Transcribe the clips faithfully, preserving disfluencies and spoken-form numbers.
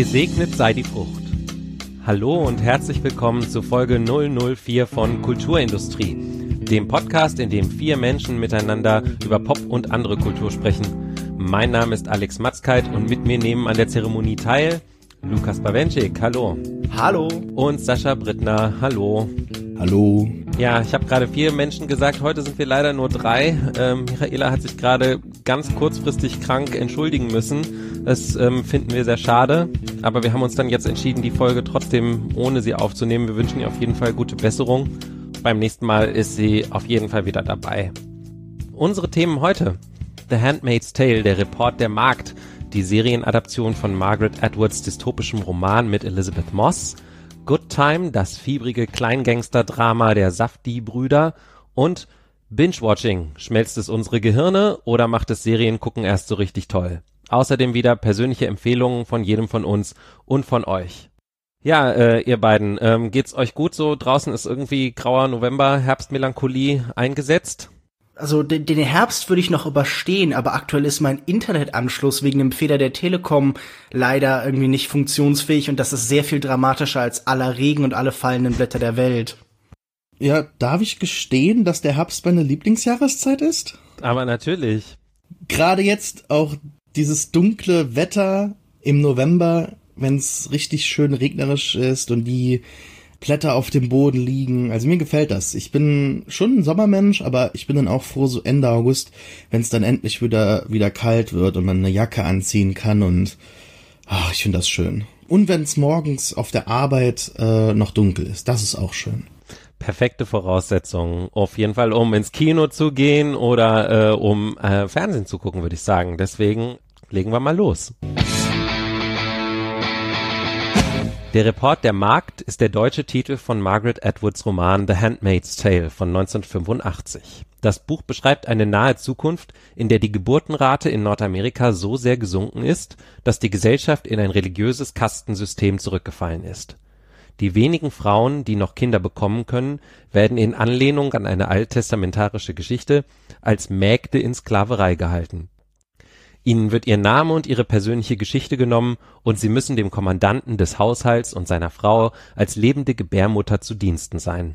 Gesegnet sei die Frucht. Hallo und herzlich willkommen zu Folge null null vier von Kulturindustrie, dem Podcast, in dem vier Menschen miteinander über Pop und andere Kultur sprechen. Mein Name ist Alex Matzkeit und mit mir nehmen an der Zeremonie teil Lukas Bawenschik, hallo. Hallo. Und Sascha Brittner, hallo. Hallo. Ja, ich habe gerade vier Menschen gesagt, heute sind wir leider nur drei. Ähm, Michaela hat sich gerade ganz kurzfristig krank entschuldigen müssen. Das ähm, finden wir sehr schade, aber wir haben uns dann jetzt entschieden, die Folge trotzdem ohne sie aufzunehmen. Wir wünschen ihr auf jeden Fall gute Besserung. Beim nächsten Mal ist sie auf jeden Fall wieder dabei. Unsere Themen heute: The Handmaid's Tale, der Report der Magd, die Serienadaption von Margaret Atwoods dystopischem Roman mit Elizabeth Moss, Good Time, das fiebrige Kleingangster-Drama der Safdie-Brüder und Binge-Watching. Schmelzt es unsere Gehirne oder macht es Seriengucken erst so richtig toll? Außerdem wieder persönliche Empfehlungen von jedem von uns und von euch. Ja, äh, ihr beiden, ähm, geht's euch gut so? Draußen ist irgendwie grauer November, Herbstmelancholie eingesetzt? Also den, den Herbst würde ich noch überstehen, aber aktuell ist mein Internetanschluss wegen dem Fehler der Telekom leider irgendwie nicht funktionsfähig und das ist sehr viel dramatischer als aller Regen und alle fallenden Blätter der Welt. Ja, darf ich gestehen, dass der Herbst meine Lieblingsjahreszeit ist? Aber natürlich. Gerade jetzt auch dieses dunkle Wetter im November, wenn es richtig schön regnerisch ist und die Blätter auf dem Boden liegen. Also mir gefällt das. Ich bin schon ein Sommermensch, aber ich bin dann auch froh, so Ende August, wenn es dann endlich wieder wieder kalt wird und man eine Jacke anziehen kann und ach, ich finde das schön. Und wenn es morgens auf der Arbeit äh, noch dunkel ist, das ist auch schön. Perfekte Voraussetzungen. Auf jeden Fall, um ins Kino zu gehen oder äh, um äh, Fernsehen zu gucken, würde ich sagen. Deswegen legen wir mal los. Der Report der Magd ist der deutsche Titel von Margaret Atwoods Roman The Handmaid's Tale von neunzehnhundertfünfundachtzig. Das Buch beschreibt eine nahe Zukunft, in der die Geburtenrate in Nordamerika so sehr gesunken ist, dass die Gesellschaft in ein religiöses Kastensystem zurückgefallen ist. Die wenigen Frauen, die noch Kinder bekommen können, werden in Anlehnung an eine alttestamentarische Geschichte als Mägde in Sklaverei gehalten. Ihnen wird ihr Name und ihre persönliche Geschichte genommen und sie müssen dem Kommandanten des Haushalts und seiner Frau als lebende Gebärmutter zu Diensten sein.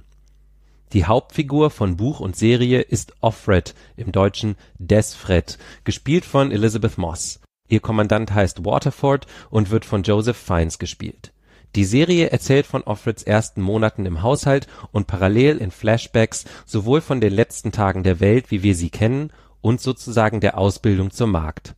Die Hauptfigur von Buch und Serie ist Offred, im Deutschen Desfred, gespielt von Elizabeth Moss. Ihr Kommandant heißt Waterford und wird von Joseph Fiennes gespielt. Die Serie erzählt von Offreds ersten Monaten im Haushalt und parallel in Flashbacks sowohl von den letzten Tagen der Welt, wie wir sie kennen, und sozusagen der Ausbildung zur Magd.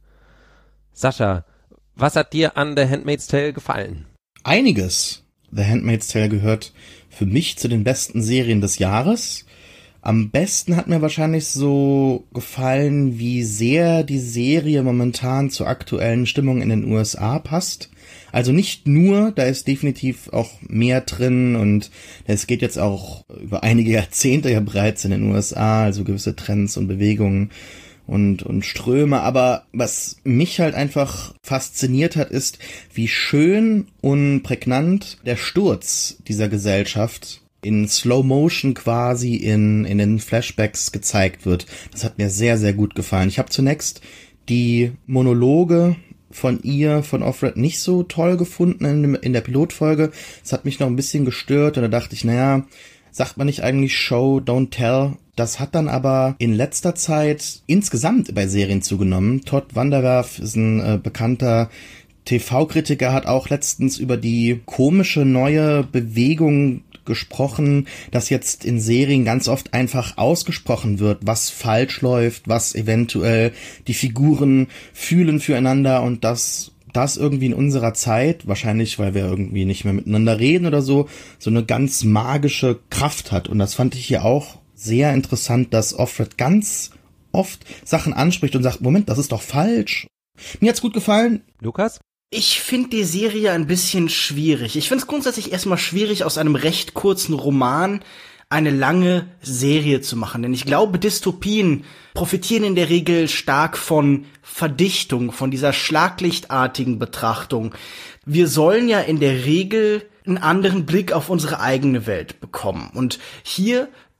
Sascha, was hat dir an The Handmaid's Tale gefallen? Einiges. The Handmaid's Tale gehört für mich zu den besten Serien des Jahres. Am besten hat mir wahrscheinlich so gefallen, wie sehr die Serie momentan zur aktuellen Stimmung in den U S A passt. Also nicht nur, da ist definitiv auch mehr drin und es geht jetzt auch über einige Jahrzehnte ja bereits in den U S A, also gewisse Trends und Bewegungen und und Ströme, aber was mich halt einfach fasziniert hat, ist, wie schön und prägnant der Sturz dieser Gesellschaft in Slow Motion quasi in in den Flashbacks gezeigt wird. Das hat mir sehr, sehr gut gefallen. Ich habe zunächst die Monologe von ihr, von Offred, nicht so toll gefunden in, in der Pilotfolge. Das hat mich noch ein bisschen gestört und da dachte ich, naja, sagt man nicht eigentlich Show, don't tell? Das hat dann aber in letzter Zeit insgesamt bei Serien zugenommen. Todd Vanderwerf ist ein äh, bekannter T V-Kritiker, hat auch letztens über die komische neue Bewegung gesprochen, dass jetzt in Serien ganz oft einfach ausgesprochen wird, was falsch läuft, was eventuell die Figuren fühlen füreinander und dass das irgendwie in unserer Zeit, wahrscheinlich weil wir irgendwie nicht mehr miteinander reden oder so, so eine ganz magische Kraft hat. Und das fand ich hier auch sehr interessant, dass Offred ganz oft Sachen anspricht und sagt, Moment, das ist doch falsch. Mir hat's gut gefallen. Lukas? Ich finde die Serie ein bisschen schwierig. Ich finde es grundsätzlich erstmal schwierig, aus einem recht kurzen Roman eine lange Serie zu machen. Denn ich glaube, Dystopien profitieren in der Regel stark von Verdichtung, von dieser schlaglichtartigen Betrachtung. Wir sollen ja in der Regel einen anderen Blick auf unsere eigene Welt bekommen. Und hier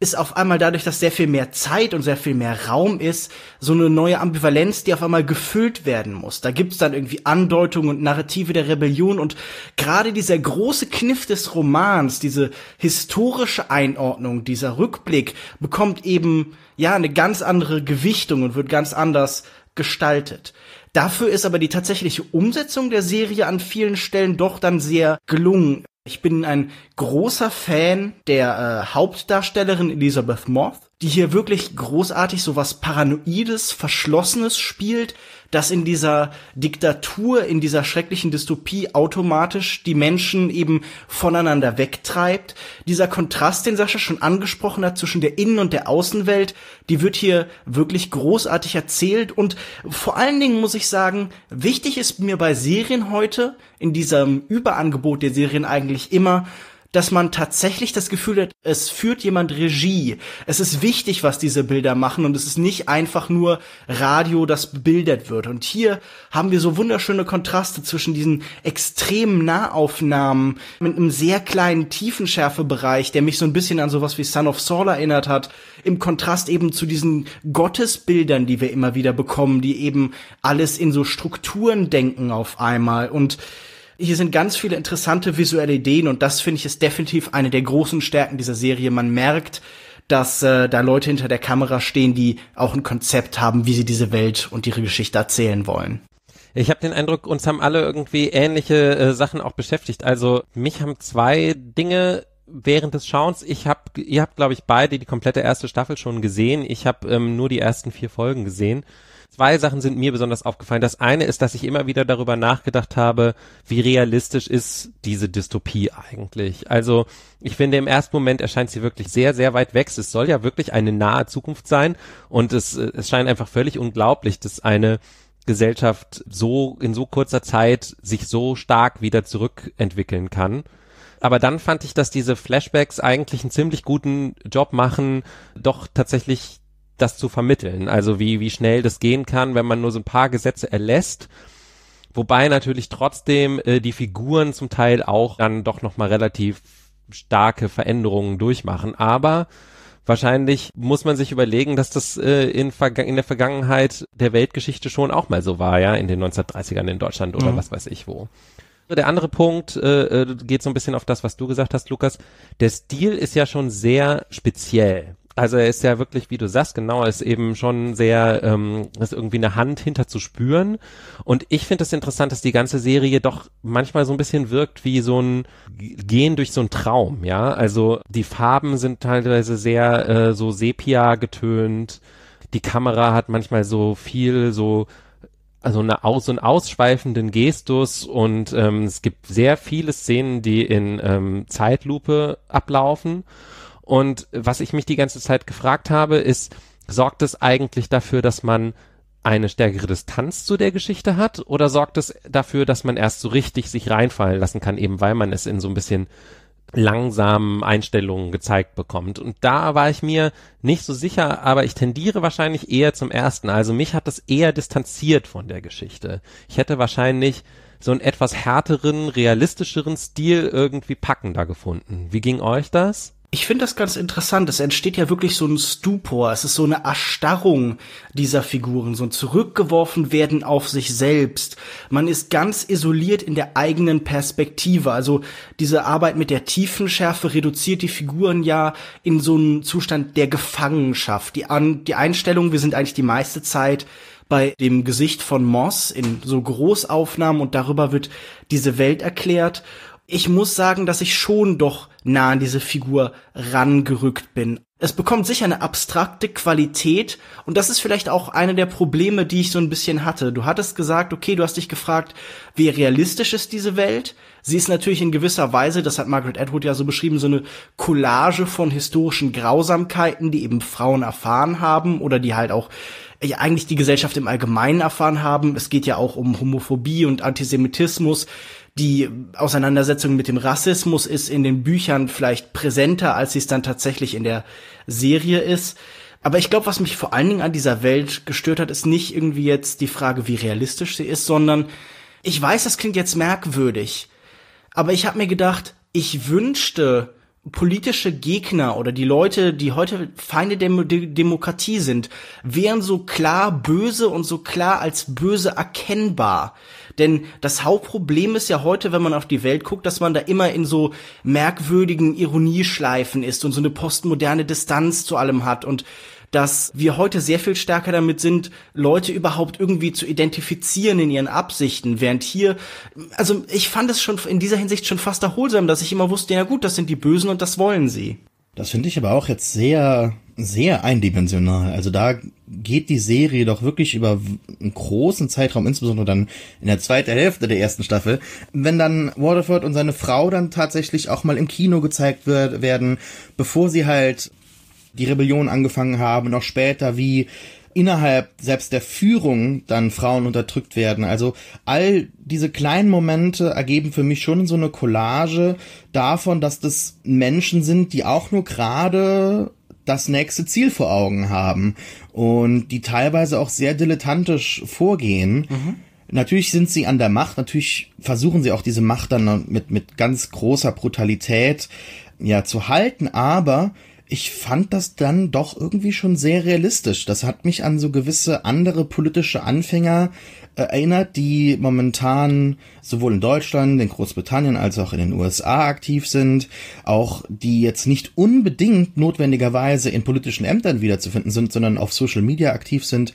ist auf einmal dadurch, dass sehr viel mehr Zeit und sehr viel mehr Raum ist, so eine neue Ambivalenz, die auf einmal gefüllt werden muss. Da gibt's dann irgendwie Andeutungen und Narrative der Rebellion und gerade dieser große Kniff des Romans, diese historische Einordnung, dieser Rückblick bekommt eben, ja, eine ganz andere Gewichtung und wird ganz anders gestaltet. Dafür ist aber die tatsächliche Umsetzung der Serie an vielen Stellen doch dann sehr gelungen. Ich bin ein großer Fan der äh, Hauptdarstellerin Elizabeth Moss, die hier wirklich großartig so was Paranoides, Verschlossenes spielt, das in dieser Diktatur, in dieser schrecklichen Dystopie automatisch die Menschen eben voneinander wegtreibt. Dieser Kontrast, den Sascha schon angesprochen hat, zwischen der Innen- und der Außenwelt, die wird hier wirklich großartig erzählt. Und vor allen Dingen muss ich sagen, wichtig ist mir bei Serien heute, in diesem Überangebot der Serien eigentlich immer, dass man tatsächlich das Gefühl hat, es führt jemand Regie. Es ist wichtig, was diese Bilder machen und es ist nicht einfach nur Radio, das bebildert wird. Und hier haben wir so wunderschöne Kontraste zwischen diesen extremen Nahaufnahmen mit einem sehr kleinen Tiefenschärfebereich, der mich so ein bisschen an sowas wie Son of Saul erinnert hat, im Kontrast eben zu diesen Gottesbildern, die wir immer wieder bekommen, die eben alles in so Strukturen denken auf einmal. Und hier sind ganz viele interessante visuelle Ideen und das, finde ich, ist definitiv eine der großen Stärken dieser Serie. Man merkt, dass äh, da Leute hinter der Kamera stehen, die auch ein Konzept haben, wie sie diese Welt und ihre Geschichte erzählen wollen. Ich habe den Eindruck, uns haben alle irgendwie ähnliche äh, Sachen auch beschäftigt. Also mich haben zwei Dinge während des Schauens, ich hab, ihr habt, glaube ich, beide die komplette erste Staffel schon gesehen. Ich habe ähm, nur die ersten vier Folgen gesehen. Zwei Sachen sind mir besonders aufgefallen. Das eine ist, dass ich immer wieder darüber nachgedacht habe, wie realistisch ist diese Dystopie eigentlich. Also ich finde, im ersten Moment erscheint sie wirklich sehr, sehr weit weg. Es soll ja wirklich eine nahe Zukunft sein und es, es scheint einfach völlig unglaublich, dass eine Gesellschaft so in so kurzer Zeit sich so stark wieder zurückentwickeln kann. Aber dann fand ich, dass diese Flashbacks eigentlich einen ziemlich guten Job machen, doch tatsächlich das zu vermitteln, also wie wie schnell das gehen kann, wenn man nur so ein paar Gesetze erlässt, wobei natürlich trotzdem äh, die Figuren zum Teil auch dann doch nochmal relativ starke Veränderungen durchmachen, aber wahrscheinlich muss man sich überlegen, dass das äh, in, Verga- in der Vergangenheit der Weltgeschichte schon auch mal so war, ja, in den neunzehnhundertdreißigern in Deutschland oder mhm. was weiß ich wo. Der andere Punkt äh, geht so ein bisschen auf das, was du gesagt hast, Lukas. Der Stil ist ja schon sehr speziell. Also er ist ja wirklich, wie du sagst, genau, er ist eben schon sehr, ähm, ist irgendwie eine Hand hinter zu spüren. Und ich finde es interessant, dass die ganze Serie doch manchmal so ein bisschen wirkt wie so ein Gehen durch so einen Traum, ja. Also die Farben sind teilweise sehr äh, so Sepia getönt. Die Kamera hat manchmal so viel so also eine aus, so einen ausschweifenden Gestus und ähm, es gibt sehr viele Szenen, die in ähm, Zeitlupe ablaufen. Und was ich mich die ganze Zeit gefragt habe, ist, sorgt es eigentlich dafür, dass man eine stärkere Distanz zu der Geschichte hat oder sorgt es dafür, dass man erst so richtig sich reinfallen lassen kann, eben weil man es in so ein bisschen langsamen Einstellungen gezeigt bekommt. Und da war ich mir nicht so sicher, aber ich tendiere wahrscheinlich eher zum Ersten. Also mich hat das eher distanziert von der Geschichte. Ich hätte wahrscheinlich so einen etwas härteren, realistischeren Stil irgendwie packender gefunden. Wie ging euch das? Ich finde das ganz interessant. Es entsteht ja wirklich so ein Stupor. Es ist so eine Erstarrung dieser Figuren, so ein Zurückgeworfen werden auf sich selbst. Man ist ganz isoliert in der eigenen Perspektive. Also diese Arbeit mit der Tiefenschärfe reduziert die Figuren ja in so einen Zustand der Gefangenschaft. Die, An- die Einstellung, wir sind eigentlich die meiste Zeit bei dem Gesicht von Moss in so Großaufnahmen und darüber wird diese Welt erklärt. Ich muss sagen, dass ich schon doch nah an diese Figur rangerückt bin. Es bekommt sicher eine abstrakte Qualität und das ist vielleicht auch eine der Probleme, die ich so ein bisschen hatte. Du hattest gesagt, okay, du hast dich gefragt, wie realistisch ist diese Welt? Sie ist natürlich in gewisser Weise, das hat Margaret Atwood ja so beschrieben, so eine Collage von historischen Grausamkeiten, die eben Frauen erfahren haben oder die halt auch ja, eigentlich die Gesellschaft im Allgemeinen erfahren haben. Es geht ja auch um Homophobie und Antisemitismus. Die Auseinandersetzung mit dem Rassismus ist in den Büchern vielleicht präsenter, als sie es dann tatsächlich in der Serie ist. Aber ich glaube, was mich vor allen Dingen an dieser Welt gestört hat, ist nicht irgendwie jetzt die Frage, wie realistisch sie ist, sondern ich weiß, das klingt jetzt merkwürdig, aber ich habe mir gedacht, ich wünschte, politische Gegner oder die Leute, die heute Feinde der Demokratie sind, wären so klar böse und so klar als böse erkennbar. Denn das Hauptproblem ist ja heute, wenn man auf die Welt guckt, dass man da immer in so merkwürdigen Ironieschleifen ist und so eine postmoderne Distanz zu allem hat und dass wir heute sehr viel stärker damit sind, Leute überhaupt irgendwie zu identifizieren in ihren Absichten, während hier, also ich fand es schon in dieser Hinsicht schon fast erholsam, dass ich immer wusste, ja gut, das sind die Bösen und das wollen sie. Das finde ich aber auch jetzt sehr, sehr eindimensional. Also da geht die Serie doch wirklich über einen großen Zeitraum, insbesondere dann in der zweiten Hälfte der ersten Staffel, wenn dann Waterford und seine Frau dann tatsächlich auch mal im Kino gezeigt wird, werden, bevor sie halt die Rebellion angefangen haben, noch später, wie innerhalb selbst der Führung dann Frauen unterdrückt werden. Also all diese kleinen Momente ergeben für mich schon so eine Collage davon, dass das Menschen sind, die auch nur gerade das nächste Ziel vor Augen haben und die teilweise auch sehr dilettantisch vorgehen. Mhm. Natürlich sind sie an der Macht, natürlich versuchen sie auch diese Macht dann mit, mit ganz großer Brutalität ja zu halten, aber ich fand das dann doch irgendwie schon sehr realistisch. Das hat mich an so gewisse andere politische Anfänger äh, erinnert, die momentan sowohl in Deutschland, in Großbritannien als auch in den U S A aktiv sind, auch die jetzt nicht unbedingt notwendigerweise in politischen Ämtern wiederzufinden sind, sondern auf Social Media aktiv sind,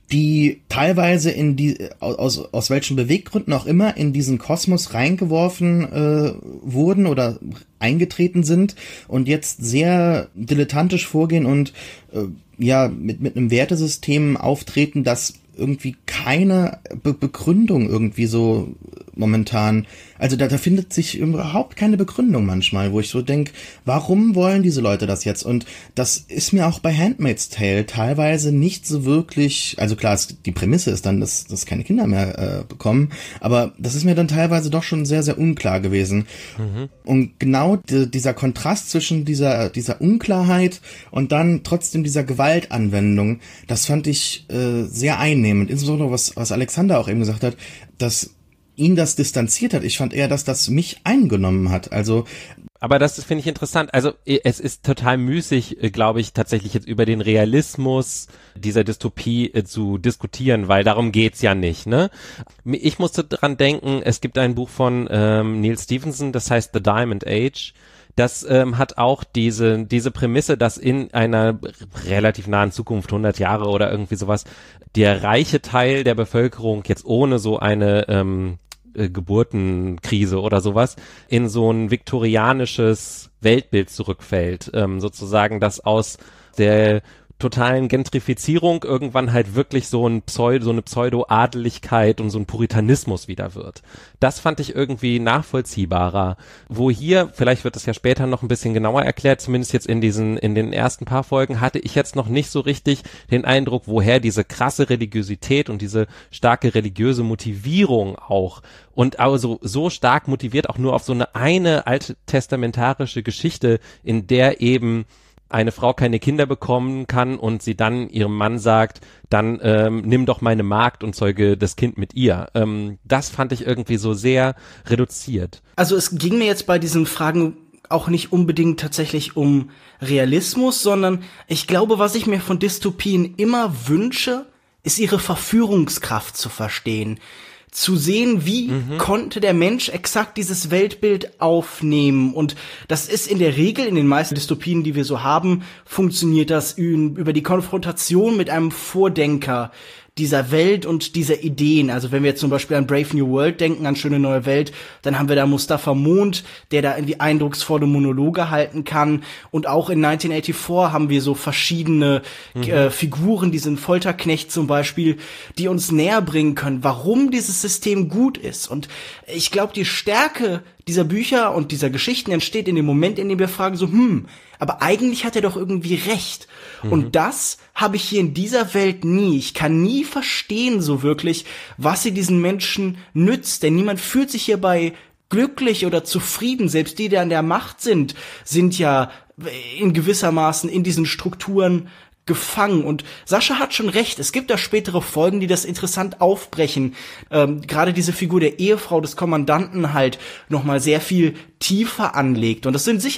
die teilweise in die aus aus welchen Beweggründen auch immer in diesen Kosmos reingeworfen äh, wurden oder eingetreten sind und jetzt sehr dilettantisch vorgehen und äh, ja mit mit einem Wertesystem auftreten, das irgendwie keine Be- Begründung irgendwie so momentan, also da, da findet sich überhaupt keine Begründung manchmal, wo ich so denke, warum wollen diese Leute das jetzt? Und das ist mir auch bei Handmaid's Tale teilweise nicht so wirklich, also klar, es, die Prämisse ist dann, dass, dass keine Kinder mehr äh, bekommen, aber das ist mir dann teilweise doch schon sehr, sehr unklar gewesen. Mhm. Und genau die, dieser Kontrast zwischen dieser, dieser Unklarheit und dann trotzdem dieser Gewaltanwendung, das fand ich äh, sehr einnehmend, insbesondere was, was Alexander auch eben gesagt hat, dass ihn das distanziert hat. Ich fand eher, dass das mich eingenommen hat. Also, aber das finde ich interessant. Also es ist total müßig, glaube ich, tatsächlich jetzt über den Realismus dieser Dystopie äh, zu diskutieren, weil darum geht's ja nicht, ne? Ich musste dran denken, es gibt ein Buch von ähm, Neil Stephenson, das heißt The Diamond Age. Das ähm, hat auch diese diese Prämisse, dass in einer relativ nahen Zukunft, hundert Jahre oder irgendwie sowas, der reiche Teil der Bevölkerung jetzt ohne so eine ähm, äh, Geburtenkrise oder sowas in so ein viktorianisches Weltbild zurückfällt, ähm, sozusagen, dass aus der totalen Gentrifizierung irgendwann halt wirklich so ein Pseudo, so eine Pseudo-Adeligkeit und so ein Puritanismus wieder wird. Das fand ich irgendwie nachvollziehbarer. Wo hier, vielleicht wird das ja später noch ein bisschen genauer erklärt, zumindest jetzt in diesen, in den ersten paar Folgen, hatte ich jetzt noch nicht so richtig den Eindruck, woher diese krasse Religiosität und diese starke religiöse Motivierung auch und also so stark motiviert auch nur auf so eine eine alttestamentarische Geschichte, in der eben eine Frau keine Kinder bekommen kann und sie dann ihrem Mann sagt, dann ähm, nimm doch meine Magd und zeuge das Kind mit ihr. Ähm, das fand ich irgendwie so sehr reduziert. Also es ging mir jetzt bei diesen Fragen auch nicht unbedingt tatsächlich um Realismus, sondern ich glaube, was ich mir von Dystopien immer wünsche, ist ihre Verführungskraft zu verstehen. Zu sehen, wie mhm. konnte der Mensch exakt dieses Weltbild aufnehmen. Und das ist in der Regel, in den meisten Dystopien, die wir so haben, funktioniert das über die Konfrontation mit einem Vordenker dieser Welt und dieser Ideen. Also wenn wir jetzt zum Beispiel an Brave New World denken, an Schöne neue Welt, dann haben wir da Mustafa Mond, der da irgendwie eindrucksvolle Monologe halten kann. Und auch in neunzehnhundertvierundachtzig haben wir so verschiedene mhm. äh, Figuren, diesen Folterknecht zum Beispiel, die uns näher bringen können, warum dieses System gut ist. Und ich glaube, die Stärke dieser Bücher und dieser Geschichten entsteht in dem Moment, in dem wir fragen so, hm, aber eigentlich hat er doch irgendwie recht. Mhm. Und das habe ich hier in dieser Welt nie. Ich kann nie verstehen so wirklich, was sie diesen Menschen nützt. Denn niemand fühlt sich hierbei glücklich oder zufrieden. Selbst die, die an der Macht sind, sind ja in gewissermaßen in diesen Strukturen gefangen. Und Sascha hat schon recht, es gibt da spätere Folgen, die das interessant aufbrechen. Ähm, gerade diese Figur der Ehefrau des Kommandanten halt nochmal sehr viel tiefer anlegt. Und das sind sicher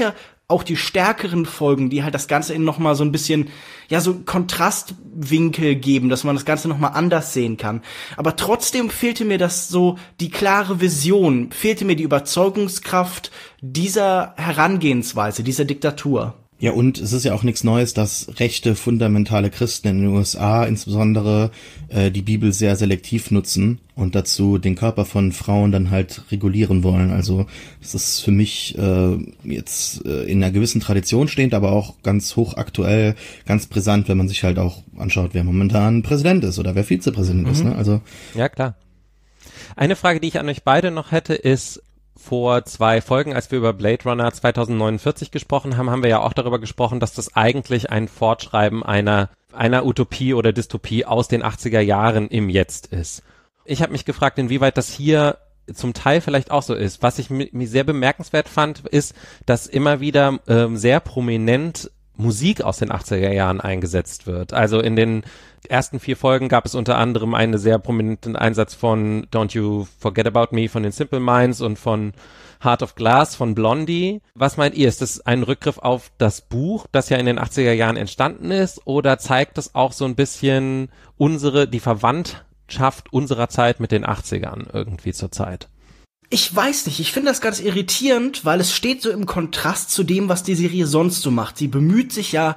auch die stärkeren Folgen, die halt das Ganze in nochmal so ein bisschen, ja, so Kontrastwinkel geben, dass man das Ganze nochmal anders sehen kann. Aber trotzdem fehlte mir das so, die klare Vision, fehlte mir die Überzeugungskraft dieser Herangehensweise, dieser Diktatur. Ja, und es ist ja auch nichts Neues, dass rechte, fundamentale Christen in den U S A insbesondere äh, die Bibel sehr selektiv nutzen und dazu den Körper von Frauen dann halt regulieren wollen. Also das ist für mich äh, jetzt äh, in einer gewissen Tradition stehend, aber auch ganz hochaktuell, ganz brisant, wenn man sich halt auch anschaut, wer momentan Präsident ist oder wer Vizepräsident mhm. ist. Ne? Also ja, klar. Eine Frage, die ich an euch beide noch hätte, ist, vor zwei Folgen, als wir über Blade Runner zwanzig neunundvierzig gesprochen haben, haben wir ja auch darüber gesprochen, dass das eigentlich ein Fortschreiben einer einer Utopie oder Dystopie aus den achtziger Jahren im Jetzt ist. Ich habe mich gefragt, inwieweit das hier zum Teil vielleicht auch so ist. Was ich mir sehr bemerkenswert fand, ist, dass immer wieder ähm, sehr prominent Musik aus den achtziger Jahren eingesetzt wird. Also in den ersten vier Folgen gab es unter anderem einen sehr prominenten Einsatz von Don't You Forget About Me von den Simple Minds und von Heart of Glass von Blondie. Was meint ihr? Ist das ein Rückgriff auf das Buch, das ja in den achtziger Jahren entstanden ist, oder zeigt es auch so ein bisschen unsere, die Verwandtschaft unserer Zeit mit den achtzigern irgendwie zur Zeit? Ich weiß nicht, ich finde das ganz irritierend, weil es steht so im Kontrast zu dem, was die Serie sonst so macht. Sie bemüht sich ja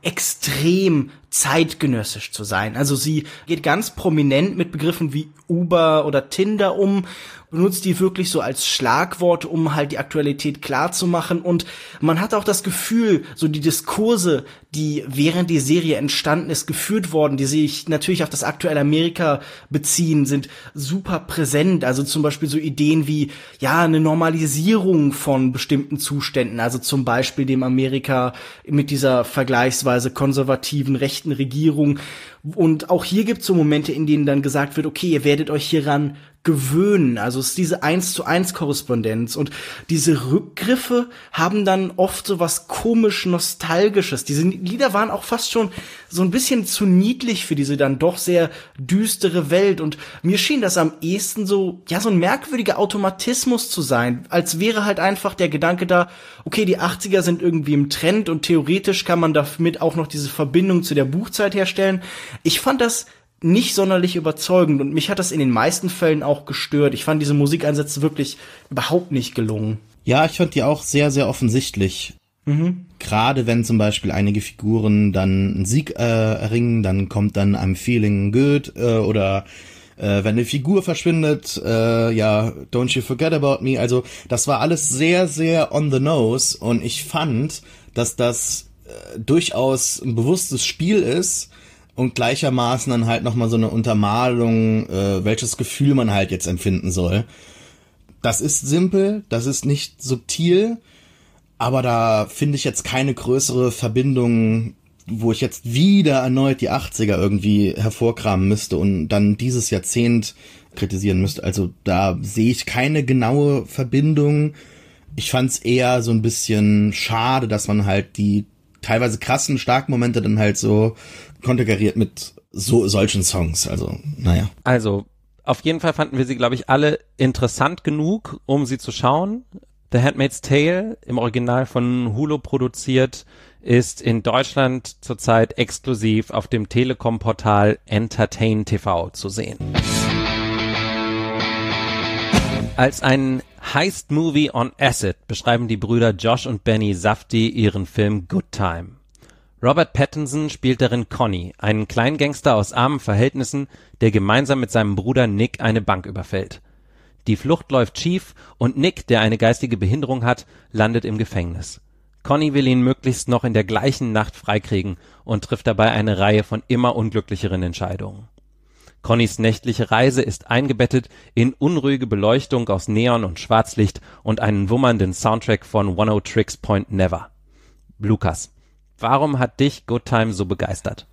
extrem zeitgenössisch zu sein. Also sie geht ganz prominent mit Begriffen wie Uber oder Tinder um, benutzt die wirklich so als Schlagwort, um halt die Aktualität klar zu machen. Und man hat auch das Gefühl, so die Diskurse, die während die Serie entstanden ist, geführt worden, die sich natürlich auf das aktuelle Amerika beziehen, sind super präsent. Also zum Beispiel so Ideen wie, ja, eine Normalisierung von bestimmten Zuständen. Also zum Beispiel dem Amerika mit dieser vergleichsweise konservativen rechten Regierung. Und auch hier gibt es so Momente, in denen dann gesagt wird, okay, ihr werdet euch hieran gewöhnen. Also es ist diese eins zu eins Korrespondenz. Und diese Rückgriffe haben dann oft so was komisch Nostalgisches. Diese Lieder waren auch fast schon so ein bisschen zu niedlich für diese dann doch sehr düstere Welt. Und mir schien das am ehesten so, ja, so ein merkwürdiger Automatismus zu sein. Als wäre halt einfach der Gedanke da, okay, die achtziger sind irgendwie im Trend und theoretisch kann man damit auch noch diese Verbindung zu der Buchzeit herstellen. Ich fand das nicht sonderlich überzeugend und mich hat das in den meisten Fällen auch gestört. Ich fand diese Musikeinsätze wirklich überhaupt nicht gelungen. Ja, ich fand die auch sehr, sehr offensichtlich. Mhm. Gerade wenn zum Beispiel einige Figuren dann einen Sieg äh, erringen, dann kommt dann I'm feeling good äh, oder äh, wenn eine Figur verschwindet, äh, ja, don't you forget about me. Also das war alles sehr, sehr on the nose und ich fand, dass das äh, durchaus ein bewusstes Spiel ist, und gleichermaßen dann halt nochmal so eine Untermalung, äh, welches Gefühl man halt jetzt empfinden soll. Das ist simpel, das ist nicht subtil, aber da finde ich jetzt keine größere Verbindung, wo ich jetzt wieder erneut die achtziger irgendwie hervorkramen müsste und dann dieses Jahrzehnt kritisieren müsste. Also da sehe ich keine genaue Verbindung. Ich fand es eher so ein bisschen schade, dass man halt die teilweise krassen, starken Momente dann halt so konterkariert mit so solchen Songs. Also, naja. Also, auf jeden Fall fanden wir sie, glaube ich, alle interessant genug, um sie zu schauen. The Handmaid's Tale, im Original von Hulu produziert, ist in Deutschland zurzeit exklusiv auf dem Telekom-Portal Entertain T V zu sehen. Als ein Heist-Movie on Acid beschreiben die Brüder Josh und Benny Safdie ihren Film Good Time. Robert Pattinson spielt darin Conny, einen Kleingangster aus armen Verhältnissen, der gemeinsam mit seinem Bruder Nick eine Bank überfällt. Die Flucht läuft schief und Nick, der eine geistige Behinderung hat, landet im Gefängnis. Conny will ihn möglichst noch in der gleichen Nacht freikriegen und trifft dabei eine Reihe von immer unglücklicheren Entscheidungen. Connys nächtliche Reise ist eingebettet in unruhige Beleuchtung aus Neon und Schwarzlicht und einen wummernden Soundtrack von One Oh Tricks Point Never. Lukas, warum hat dich Good Time so begeistert?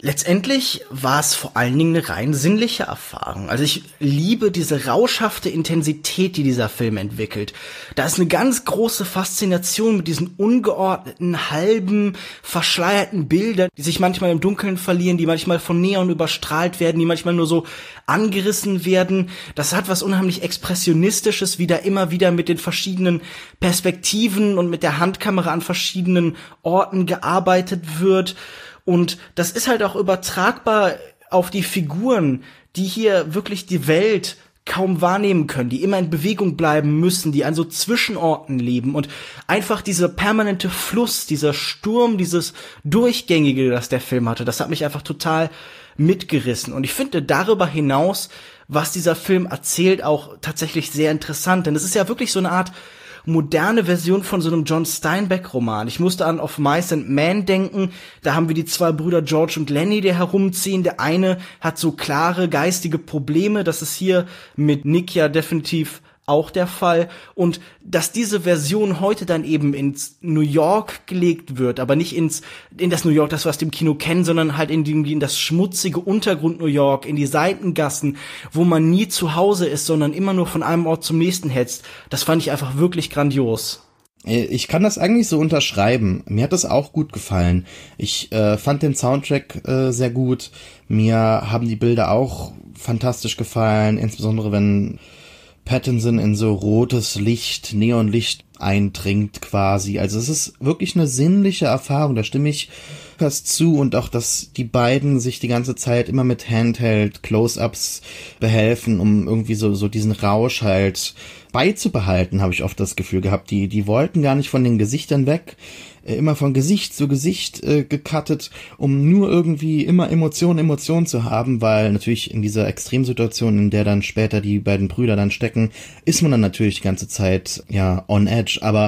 Letztendlich war es vor allen Dingen eine rein sinnliche Erfahrung. Also ich liebe diese rauschhafte Intensität, die dieser Film entwickelt. Da ist eine ganz große Faszination mit diesen ungeordneten, halben, verschleierten Bildern, die sich manchmal im Dunkeln verlieren, die manchmal von Neon überstrahlt werden, die manchmal nur so angerissen werden. Das hat was unheimlich Expressionistisches, wie da immer wieder mit den verschiedenen Perspektiven und mit der Handkamera an verschiedenen Orten gearbeitet wird. Und das ist halt auch übertragbar auf die Figuren, die hier wirklich die Welt kaum wahrnehmen können, die immer in Bewegung bleiben müssen, die an so Zwischenorten leben und einfach dieser permanente Fluss, dieser Sturm, dieses Durchgängige, das der Film hatte, das hat mich einfach total mitgerissen. Und ich finde darüber hinaus, was dieser Film erzählt, auch tatsächlich sehr interessant, denn es ist ja wirklich so eine Art moderne Version von so einem John Steinbeck-Roman. Ich musste an Of Mice and Men denken. Da haben wir die zwei Brüder George und Lenny, die herumziehen. Der eine hat so klare geistige Probleme. Das ist hier mit Nick ja definitiv auch der Fall. Und dass diese Version heute dann eben ins New York gelegt wird, aber nicht ins in das New York, das wir aus dem Kino kennen, sondern halt in, die, in das schmutzige Untergrund New York, in die Seitengassen, wo man nie zu Hause ist, sondern immer nur von einem Ort zum nächsten hetzt. Das fand ich einfach wirklich grandios. Ich kann das eigentlich so unterschreiben. Mir hat das auch gut gefallen. Ich äh, fand den Soundtrack äh, sehr gut. Mir haben die Bilder auch fantastisch gefallen, insbesondere wenn Pattinson in so rotes Licht, Neonlicht eindringt quasi. Also es ist wirklich eine sinnliche Erfahrung, da stimme ich fast zu. Und auch, dass die beiden sich die ganze Zeit immer mit Handheld Close-Ups behelfen, um irgendwie so so diesen Rausch halt beizubehalten, habe ich oft das Gefühl gehabt. Die die wollten gar nicht von den Gesichtern weg, immer von Gesicht zu Gesicht äh, gecuttet, um nur irgendwie immer Emotionen, Emotionen zu haben, weil natürlich in dieser Extremsituation, in der dann später die beiden Brüder dann stecken, ist man dann natürlich die ganze Zeit, ja, on edge. Aber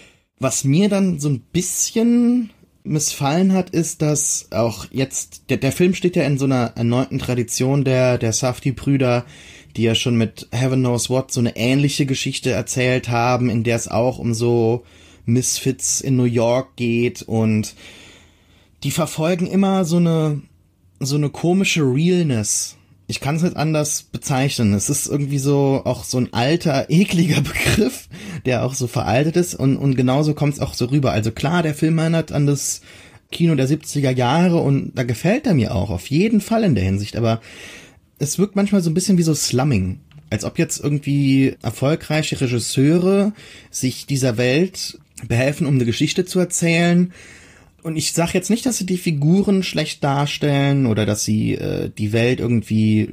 was mir dann so ein bisschen missfallen hat, ist, dass auch jetzt, der, der Film steht ja in so einer erneuten Tradition der, der Safdie-Brüder, die ja schon mit Heaven Knows What so eine ähnliche Geschichte erzählt haben, in der es auch um so Misfits in New York geht, und die verfolgen immer so eine so eine komische Realness. Ich kann es nicht anders bezeichnen. Es ist irgendwie so auch so ein alter, ekliger Begriff, der auch so veraltet ist, und und genauso kommt es auch so rüber. Also klar, der Film erinnert an das Kino der siebziger Jahre, und da gefällt er mir auch auf jeden Fall in der Hinsicht, aber es wirkt manchmal so ein bisschen wie so Slumming. Als ob jetzt irgendwie erfolgreiche Regisseure sich dieser Welt behelfen, um eine Geschichte zu erzählen. Und ich sag jetzt nicht, dass sie die Figuren schlecht darstellen oder dass sie äh, die Welt irgendwie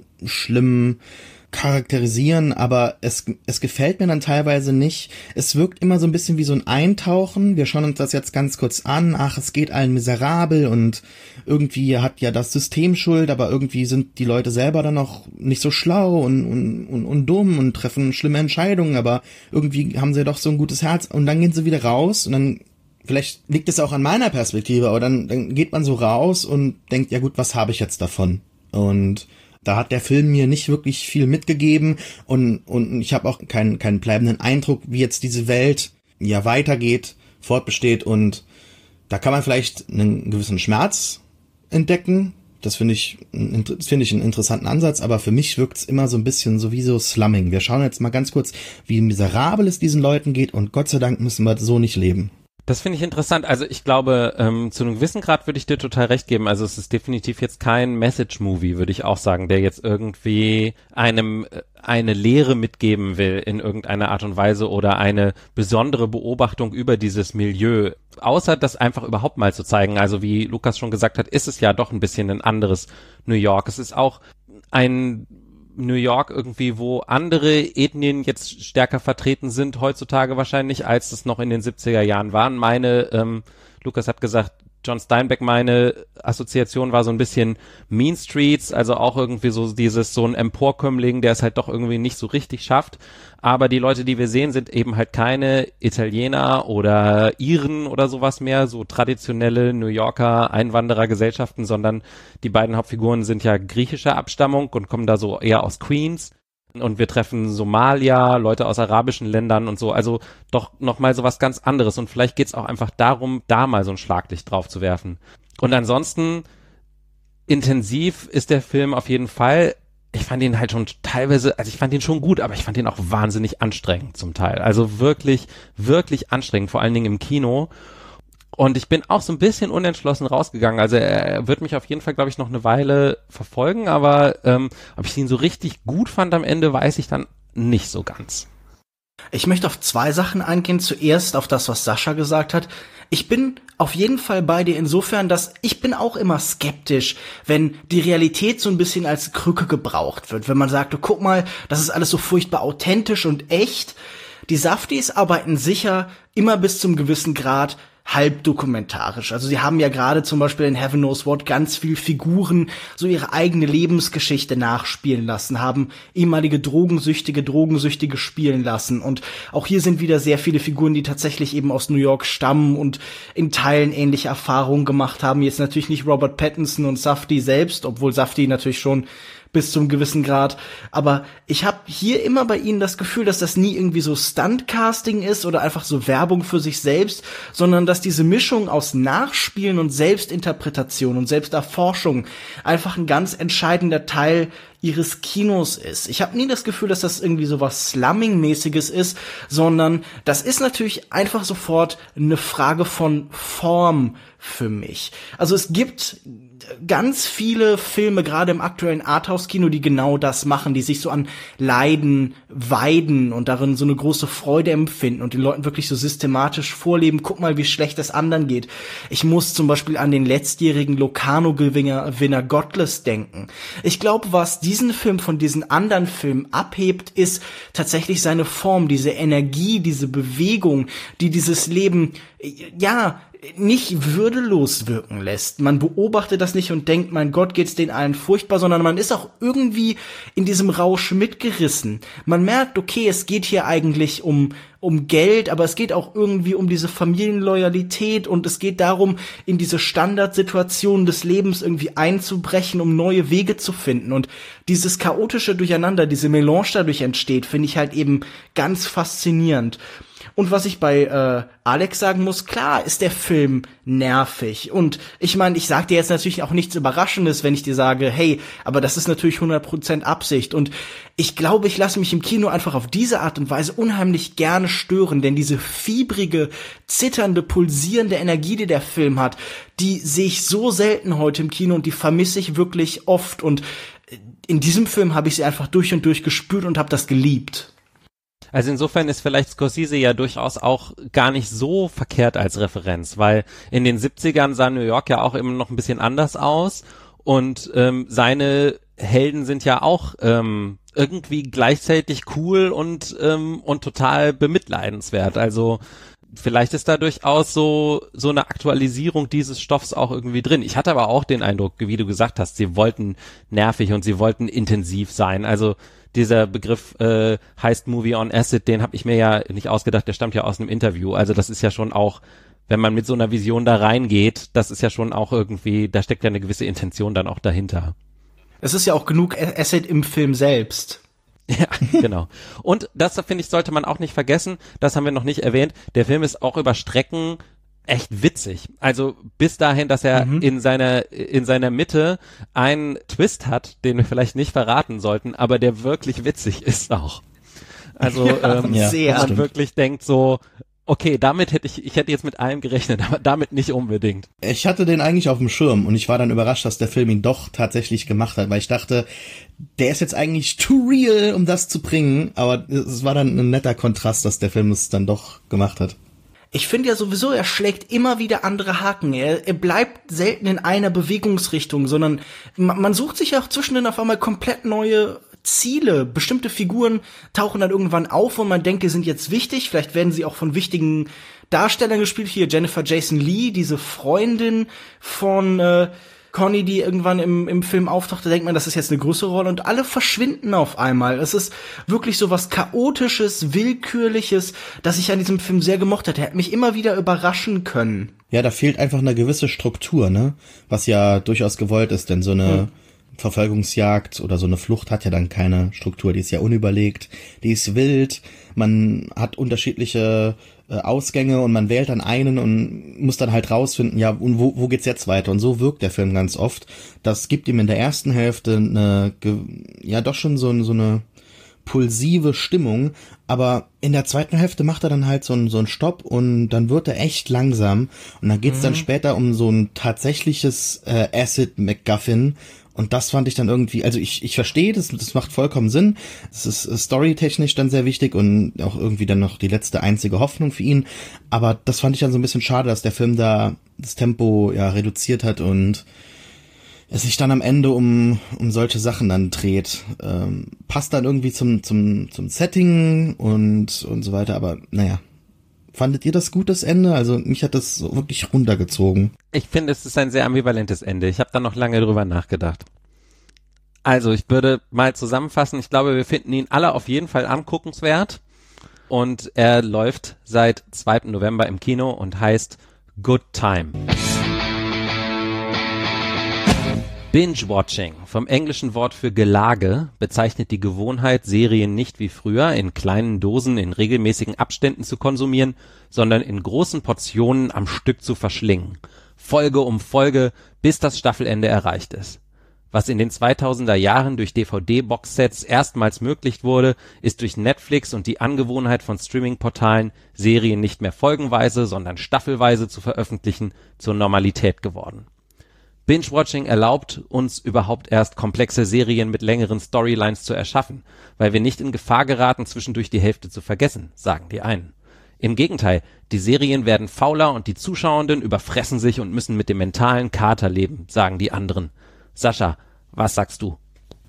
schlimm charakterisieren, aber es es gefällt mir dann teilweise nicht. Es wirkt immer so ein bisschen wie so ein Eintauchen. Wir schauen uns das jetzt ganz kurz an. Ach, es geht allen miserabel und irgendwie hat ja das System Schuld, aber irgendwie sind die Leute selber dann noch nicht so schlau und, und, und, und dumm und treffen schlimme Entscheidungen, aber irgendwie haben sie doch so ein gutes Herz, und dann gehen sie wieder raus, und dann, vielleicht liegt es auch an meiner Perspektive, aber dann, dann geht man so raus und denkt, ja gut, was habe ich jetzt davon? Und da hat der Film mir nicht wirklich viel mitgegeben, und und ich habe auch keinen keinen bleibenden Eindruck, wie jetzt diese Welt ja weitergeht, fortbesteht, und da kann man vielleicht einen gewissen Schmerz entdecken. Das finde ich das finde ich einen interessanten Ansatz, aber für mich wirkt's immer so ein bisschen so wie so Slumming. Wir schauen jetzt mal ganz kurz, wie miserabel es diesen Leuten geht, und Gott sei Dank müssen wir so nicht leben. Das finde ich interessant. Also ich glaube, ähm, zu einem gewissen Grad würde ich dir total recht geben. Also es ist definitiv jetzt kein Message-Movie, würde ich auch sagen, der jetzt irgendwie einem äh, eine Lehre mitgeben will in irgendeiner Art und Weise oder eine besondere Beobachtung über dieses Milieu. Außer das einfach überhaupt mal zu zeigen. Also wie Lukas schon gesagt hat, ist es ja doch ein bisschen ein anderes New York. Es ist auch ein New York irgendwie, wo andere Ethnien jetzt stärker vertreten sind heutzutage wahrscheinlich, als es noch in den siebziger Jahren waren. Meine, ähm, Lukas hat gesagt, John Steinbeck, meine Assoziation war so ein bisschen Mean Streets, also auch irgendwie so dieses, so ein Emporkömmling, der es halt doch irgendwie nicht so richtig schafft. Aber die Leute, die wir sehen, sind eben halt keine Italiener oder Iren oder sowas mehr, so traditionelle New Yorker Einwanderergesellschaften, sondern die beiden Hauptfiguren sind ja griechischer Abstammung und kommen da so eher aus Queens. Und wir treffen Somalier, Leute aus arabischen Ländern und so, also doch nochmal so was ganz anderes. Und vielleicht geht's auch einfach darum, da mal so ein Schlaglicht drauf zu werfen. Und ansonsten intensiv ist der Film auf jeden Fall. Ich fand ihn halt schon teilweise, also ich fand ihn schon gut, aber ich fand ihn auch wahnsinnig anstrengend zum Teil. Also wirklich, wirklich anstrengend, vor allen Dingen im Kino. Und ich bin auch so ein bisschen unentschlossen rausgegangen. Also er wird mich auf jeden Fall, glaube ich, noch eine Weile verfolgen, aber ähm, ob ich ihn so richtig gut fand am Ende, weiß ich dann nicht so ganz. Ich möchte auf zwei Sachen eingehen. Zuerst auf das, was Sascha gesagt hat. Ich bin auf jeden Fall bei dir insofern, dass ich bin auch immer skeptisch, wenn die Realität so ein bisschen als Krücke gebraucht wird. Wenn man sagt, oh, guck mal, das ist alles so furchtbar authentisch und echt. Die Safdies arbeiten sicher immer bis zum gewissen Grad halb dokumentarisch. Also sie haben ja gerade zum Beispiel in Heaven Knows What ganz viel Figuren so ihre eigene Lebensgeschichte nachspielen lassen, haben ehemalige Drogensüchtige, Drogensüchtige spielen lassen. Und auch hier sind wieder sehr viele Figuren, die tatsächlich eben aus New York stammen und in Teilen ähnliche Erfahrungen gemacht haben. Jetzt natürlich nicht Robert Pattinson und Safdie selbst, obwohl Safdie natürlich schon bis zum gewissen Grad. Aber ich habe hier immer bei ihnen das Gefühl, dass das nie irgendwie so Stuntcasting ist oder einfach so Werbung für sich selbst, sondern dass diese Mischung aus Nachspielen und Selbstinterpretation und Selbsterforschung einfach ein ganz entscheidender Teil ihres Kinos ist. Ich habe nie das Gefühl, dass das irgendwie so was Slumming-mäßiges ist, sondern das ist natürlich einfach sofort eine Frage von Form für mich. Also es gibt ganz viele Filme, gerade im aktuellen Arthouse-Kino, die genau das machen, die sich so an Leiden weiden und darin so eine große Freude empfinden und den Leuten wirklich so systematisch vorleben, guck mal, wie schlecht es anderen geht. Ich muss zum Beispiel an den letztjährigen Locarno-Gewinner Winner Godless denken. Ich glaube, was diesen Film von diesen anderen Filmen abhebt, ist tatsächlich seine Form, diese Energie, diese Bewegung, die dieses Leben, ja, nicht würdelos wirken lässt. Man beobachtet das nicht und denkt, mein Gott, geht's denen allen furchtbar, sondern man ist auch irgendwie in diesem Rausch mitgerissen. Man merkt, okay, es geht hier eigentlich um um Geld, aber es geht auch irgendwie um diese Familienloyalität und es geht darum, in diese Standardsituationen des Lebens irgendwie einzubrechen, um neue Wege zu finden. Und dieses chaotische Durcheinander, diese Melange dadurch entsteht, finde ich halt eben ganz faszinierend. Und was ich bei äh, Alex sagen muss, klar ist der Film nervig. Und ich meine, ich sag dir jetzt natürlich auch nichts Überraschendes, wenn ich dir sage, hey, aber das ist natürlich hundert Prozent Absicht. Und ich glaube, ich lasse mich im Kino einfach auf diese Art und Weise unheimlich gerne stören. Denn diese fiebrige, zitternde, pulsierende Energie, die der Film hat, die sehe ich so selten heute im Kino und die vermisse ich wirklich oft. Und in diesem Film habe ich sie einfach durch und durch gespürt und habe das geliebt. Also insofern ist vielleicht Scorsese ja durchaus auch gar nicht so verkehrt als Referenz, weil in den siebzigern sah New York ja auch immer noch ein bisschen anders aus und ähm, seine Helden sind ja auch ähm, irgendwie gleichzeitig cool und ähm, und total bemitleidenswert. Also vielleicht ist da durchaus so so eine Aktualisierung dieses Stoffs auch irgendwie drin. Ich hatte aber auch den Eindruck, wie du gesagt hast, sie wollten nervig und sie wollten intensiv sein. Also dieser Begriff äh, heißt Movie on Acid, den habe ich mir ja nicht ausgedacht, der stammt ja aus einem Interview. Also das ist ja schon auch, wenn man mit so einer Vision da reingeht, das ist ja schon auch irgendwie, da steckt ja eine gewisse Intention dann auch dahinter. Es ist ja auch genug Acid im Film selbst. Ja, genau. Und das, finde ich, sollte man auch nicht vergessen, das haben wir noch nicht erwähnt, der Film ist auch über Strecken echt witzig. Also bis dahin, dass er mhm. in seiner in seiner Mitte einen Twist hat, den wir vielleicht nicht verraten sollten, aber der wirklich witzig ist auch. Also ja, ähm, ja, sehr. Wo man stimmt. wirklich denkt so, okay, damit hätte ich, ich hätte jetzt mit allem gerechnet, aber damit nicht unbedingt. Ich hatte den eigentlich auf dem Schirm und ich war dann überrascht, dass der Film ihn doch tatsächlich gemacht hat, weil ich dachte, der ist jetzt eigentlich too real, um das zu bringen, aber es war dann ein netter Kontrast, dass der Film es dann doch gemacht hat. Ich finde ja sowieso, er schlägt immer wieder andere Haken. Er, er bleibt selten in einer Bewegungsrichtung, sondern man, man sucht sich ja auch zwischendrin auf einmal komplett neue Ziele. Bestimmte Figuren tauchen dann irgendwann auf und man denkt, die sind jetzt wichtig. Vielleicht werden sie auch von wichtigen Darstellern gespielt. Hier Jennifer Jason Leigh, diese Freundin von äh, Connie, die irgendwann im, im Film auftaucht, da denkt man, das ist jetzt eine größere Rolle und alle verschwinden auf einmal. Es ist wirklich so was Chaotisches, Willkürliches, das ich an diesem Film sehr gemocht hätte. Er hat mich immer wieder überraschen können. Ja, da fehlt einfach eine gewisse Struktur, ne? Was ja durchaus gewollt ist, denn so eine hm. Verfolgungsjagd oder so eine Flucht hat ja dann keine Struktur. Die ist ja unüberlegt, die ist wild, man hat unterschiedliche äh, Ausgänge und man wählt dann einen und muss dann halt rausfinden, ja, und wo, wo geht's jetzt weiter? Und so wirkt der Film ganz oft. Das gibt ihm in der ersten Hälfte eine, ja doch schon so, so eine pulsive Stimmung, aber in der zweiten Hälfte macht er dann halt so einen so einen Stopp und dann wird er echt langsam und dann geht's mhm. dann später um so ein tatsächliches äh, Acid MacGuffin und das fand ich dann irgendwie, also ich ich verstehe, das das macht vollkommen Sinn, es ist äh, storytechnisch dann sehr wichtig und auch irgendwie dann noch die letzte einzige Hoffnung für ihn, aber das fand ich dann so ein bisschen schade, dass der Film da das Tempo ja reduziert hat und es sich dann am Ende um um solche Sachen dann dreht. Ähm, passt dann irgendwie zum zum zum Setting und und so weiter, aber naja. Fandet ihr das gut, das Ende? Also mich hat das so wirklich runtergezogen. Ich finde, es ist ein sehr ambivalentes Ende. Ich habe da noch lange drüber nachgedacht. Also ich würde mal zusammenfassen, ich glaube, wir finden ihn alle auf jeden Fall anguckenswert und er läuft seit zweiten November im Kino und heißt Good Time. Binge-Watching, vom englischen Wort für Gelage, bezeichnet die Gewohnheit, Serien nicht wie früher in kleinen Dosen in regelmäßigen Abständen zu konsumieren, sondern in großen Portionen am Stück zu verschlingen. Folge um Folge, bis das Staffelende erreicht ist. Was in den zweitausender Jahren durch D V D-Boxsets erstmals möglich wurde, ist durch Netflix und die Angewohnheit von Streaming-Portalen, Serien nicht mehr folgenweise, sondern staffelweise zu veröffentlichen, zur Normalität geworden. Binge-Watching erlaubt uns überhaupt erst komplexe Serien mit längeren Storylines zu erschaffen, weil wir nicht in Gefahr geraten, zwischendurch die Hälfte zu vergessen, sagen die einen. Im Gegenteil, die Serien werden fauler und die Zuschauenden überfressen sich und müssen mit dem mentalen Kater leben, sagen die anderen. Sascha, was sagst du?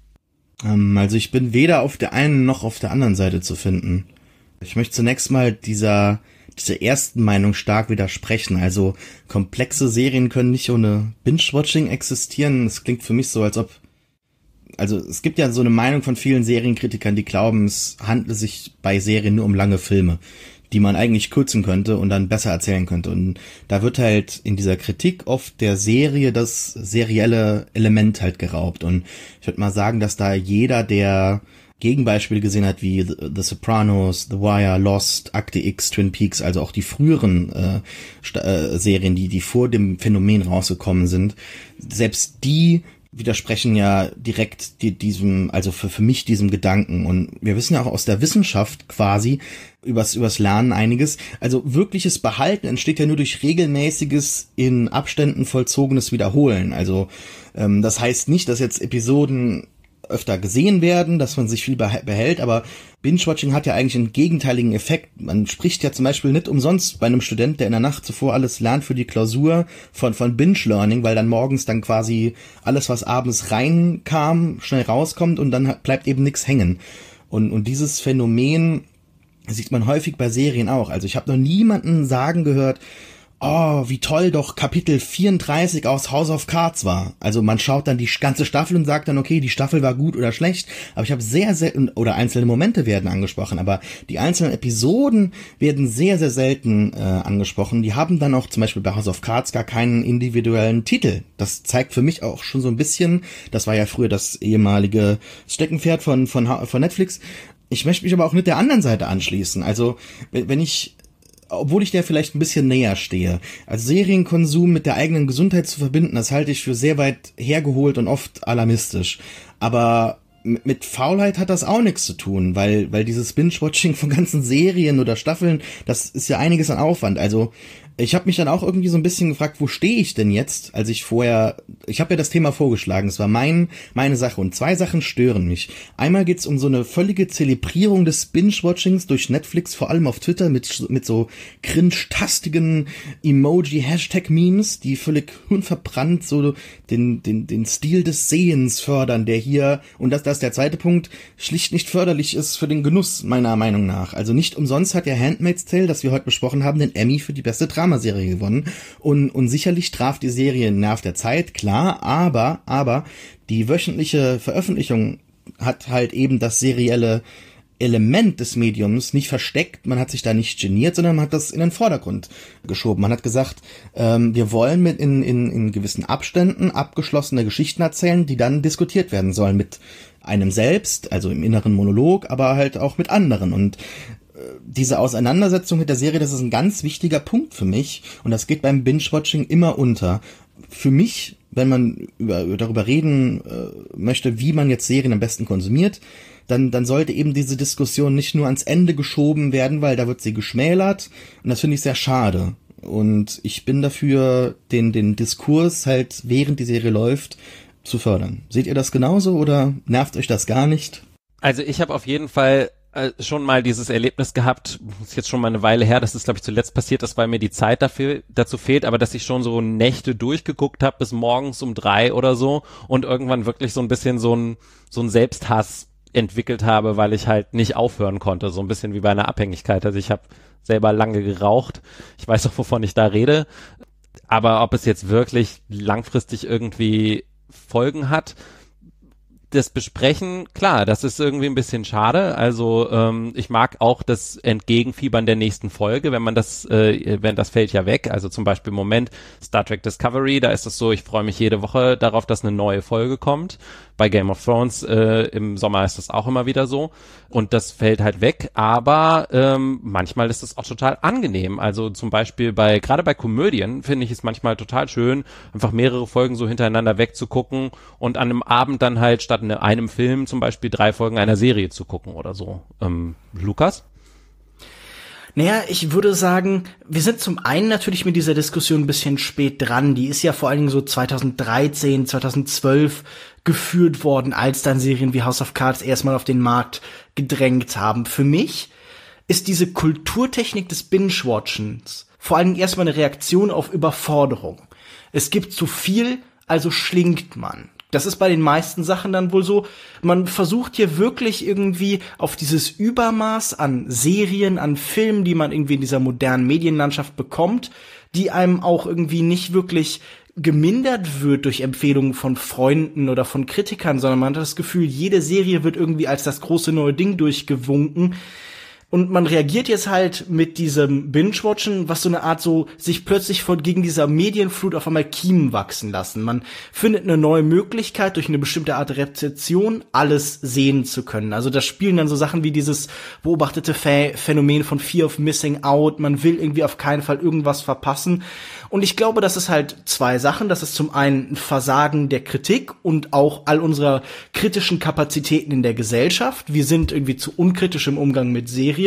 Ähm, also ich bin weder auf der einen noch auf der anderen Seite zu finden. Ich möchte zunächst mal dieser dieser ersten Meinung stark widersprechen. Also komplexe Serien können nicht ohne Binge-Watching existieren. Das klingt für mich so, als ob, also es gibt ja so eine Meinung von vielen Serienkritikern, die glauben, es handle sich bei Serien nur um lange Filme, die man eigentlich kürzen könnte und dann besser erzählen könnte. Und da wird halt in dieser Kritik oft der Serie das serielle Element halt geraubt. Und ich würde mal sagen, dass da jeder, der Gegenbeispiele gesehen hat wie The, The Sopranos, The Wire, Lost, Akte X, Twin Peaks, also auch die früheren äh, St- äh, Serien, die die vor dem Phänomen rausgekommen sind, selbst die widersprechen ja direkt die, diesem, also für, für mich diesem Gedanken. Und wir wissen ja auch aus der Wissenschaft quasi übers, übers Lernen einiges. Also wirkliches Behalten entsteht ja nur durch regelmäßiges, in Abständen vollzogenes Wiederholen. Also ähm, das heißt nicht, dass jetzt Episoden öfter gesehen werden, dass man sich viel behält, aber Binge-Watching hat ja eigentlich einen gegenteiligen Effekt. Man spricht ja zum Beispiel nicht umsonst bei einem Student, der in der Nacht zuvor alles lernt für die Klausur, von von Binge-Learning, weil dann morgens dann quasi alles, was abends reinkam, schnell rauskommt und dann bleibt eben nichts hängen. Und und dieses Phänomen sieht man häufig bei Serien auch. Also ich habe noch niemanden sagen gehört, oh, wie toll doch Kapitel vierunddreißig aus House of Cards war. Also man schaut dann die ganze Staffel und sagt dann, okay, die Staffel war gut oder schlecht, aber ich habe sehr selten, oder einzelne Momente werden angesprochen, aber die einzelnen Episoden werden sehr, sehr selten äh, angesprochen. Die haben dann auch zum Beispiel bei House of Cards gar keinen individuellen Titel. Das zeigt für mich auch schon so ein bisschen, das war ja früher das ehemalige Steckenpferd von, von, von Netflix. Ich möchte mich aber auch mit der anderen Seite anschließen. Also wenn ich obwohl ich der vielleicht ein bisschen näher stehe. Also Serienkonsum mit der eigenen Gesundheit zu verbinden, das halte ich für sehr weit hergeholt und oft alarmistisch. Aber mit Faulheit hat das auch nichts zu tun, weil weil dieses Binge-Watching von ganzen Serien oder Staffeln, das ist ja einiges an Aufwand. Also ich habe mich dann auch irgendwie so ein bisschen gefragt, wo stehe ich denn jetzt, als ich vorher, ich habe ja das Thema vorgeschlagen, es war mein meine Sache und zwei Sachen stören mich. Einmal geht's um so eine völlige Zelebrierung des Binge-Watchings durch Netflix, vor allem auf Twitter mit mit so cringe-tastigen Emoji-Hashtag-Memes, die völlig unverbrannt so den den den Stil des Sehens fördern, der hier, und das das ist der zweite Punkt, schlicht nicht förderlich ist für den Genuss, meiner Meinung nach. Also nicht umsonst hat ja Handmaid's Tale, das wir heute besprochen haben, den Emmy für die beste Dramaserie gewonnen. Und, und sicherlich traf die Serie Nerv der Zeit, klar, aber, aber die wöchentliche Veröffentlichung hat halt eben das serielle Element des Mediums nicht versteckt, man hat sich da nicht geniert, sondern man hat das in den Vordergrund geschoben. Man hat gesagt, ähm, wir wollen mit in, in, in gewissen Abständen abgeschlossene Geschichten erzählen, die dann diskutiert werden sollen mit einem selbst, also im inneren Monolog, aber halt auch mit anderen. Und diese Auseinandersetzung mit der Serie, das ist ein ganz wichtiger Punkt für mich und das geht beim Binge-Watching immer unter. Für mich, wenn man über, darüber reden äh, möchte, wie man jetzt Serien am besten konsumiert, dann, dann sollte eben diese Diskussion nicht nur ans Ende geschoben werden, weil da wird sie geschmälert und das finde ich sehr schade. Und ich bin dafür, den, den Diskurs halt, während die Serie läuft, zu fördern. Seht ihr das genauso oder nervt euch das gar nicht? Also ich habe auf jeden Fall äh, schon mal dieses Erlebnis gehabt, ist jetzt schon mal eine Weile her, dass es, glaube ich, zuletzt passiert ist, weil mir die Zeit dafür dazu fehlt, aber dass ich schon so Nächte durchgeguckt habe bis morgens um drei oder so und irgendwann wirklich so ein bisschen so ein so ein Selbsthass entwickelt habe, weil ich halt nicht aufhören konnte, so ein bisschen wie bei einer Abhängigkeit. Also ich habe selber lange geraucht, ich weiß auch, wovon ich da rede, aber ob es jetzt wirklich langfristig irgendwie Folgen hat, das Besprechen, klar, das ist irgendwie ein bisschen schade. Also ähm, ich mag auch das Entgegenfiebern der nächsten Folge, wenn man das, äh, wenn das fällt ja weg. Also zum Beispiel im Moment Star Trek Discovery, da ist es so, ich freue mich jede Woche darauf, dass eine neue Folge kommt. Bei Game of Thrones äh, im Sommer ist das auch immer wieder so und das fällt halt weg. Aber ähm, manchmal ist es auch total angenehm. Also zum Beispiel bei, gerade bei Komödien finde ich es manchmal total schön, einfach mehrere Folgen so hintereinander wegzugucken und an einem Abend dann halt statt in einem Film zum Beispiel drei Folgen einer Serie zu gucken oder so. Ähm, Lukas? Naja, ich würde sagen, wir sind zum einen natürlich mit dieser Diskussion ein bisschen spät dran. Die ist ja vor allen Dingen so zweitausenddreizehn, zweitausendzwölf geführt worden, als dann Serien wie House of Cards erstmal auf den Markt gedrängt haben. Für mich ist diese Kulturtechnik des Binge-Watchens vor allen Dingen erstmal eine Reaktion auf Überforderung. Es gibt zu viel, also schlingt man. Das ist bei den meisten Sachen dann wohl so, man versucht hier wirklich irgendwie auf dieses Übermaß an Serien, an Filmen, die man irgendwie in dieser modernen Medienlandschaft bekommt, die einem auch irgendwie nicht wirklich gemindert wird durch Empfehlungen von Freunden oder von Kritikern, sondern man hat das Gefühl, jede Serie wird irgendwie als das große neue Ding durchgewunken. Und man reagiert jetzt halt mit diesem Binge-Watchen, was so eine Art so sich plötzlich von gegen dieser Medienflut auf einmal Kiemen wachsen lassen. Man findet eine neue Möglichkeit, durch eine bestimmte Art Rezeption alles sehen zu können. Also da spielen dann so Sachen wie dieses beobachtete Ph- Phänomen von Fear of Missing Out. Man will irgendwie auf keinen Fall irgendwas verpassen. Und ich glaube, das ist halt zwei Sachen. Das ist zum einen ein Versagen der Kritik und auch all unserer kritischen Kapazitäten in der Gesellschaft. Wir sind irgendwie zu unkritisch im Umgang mit Serien.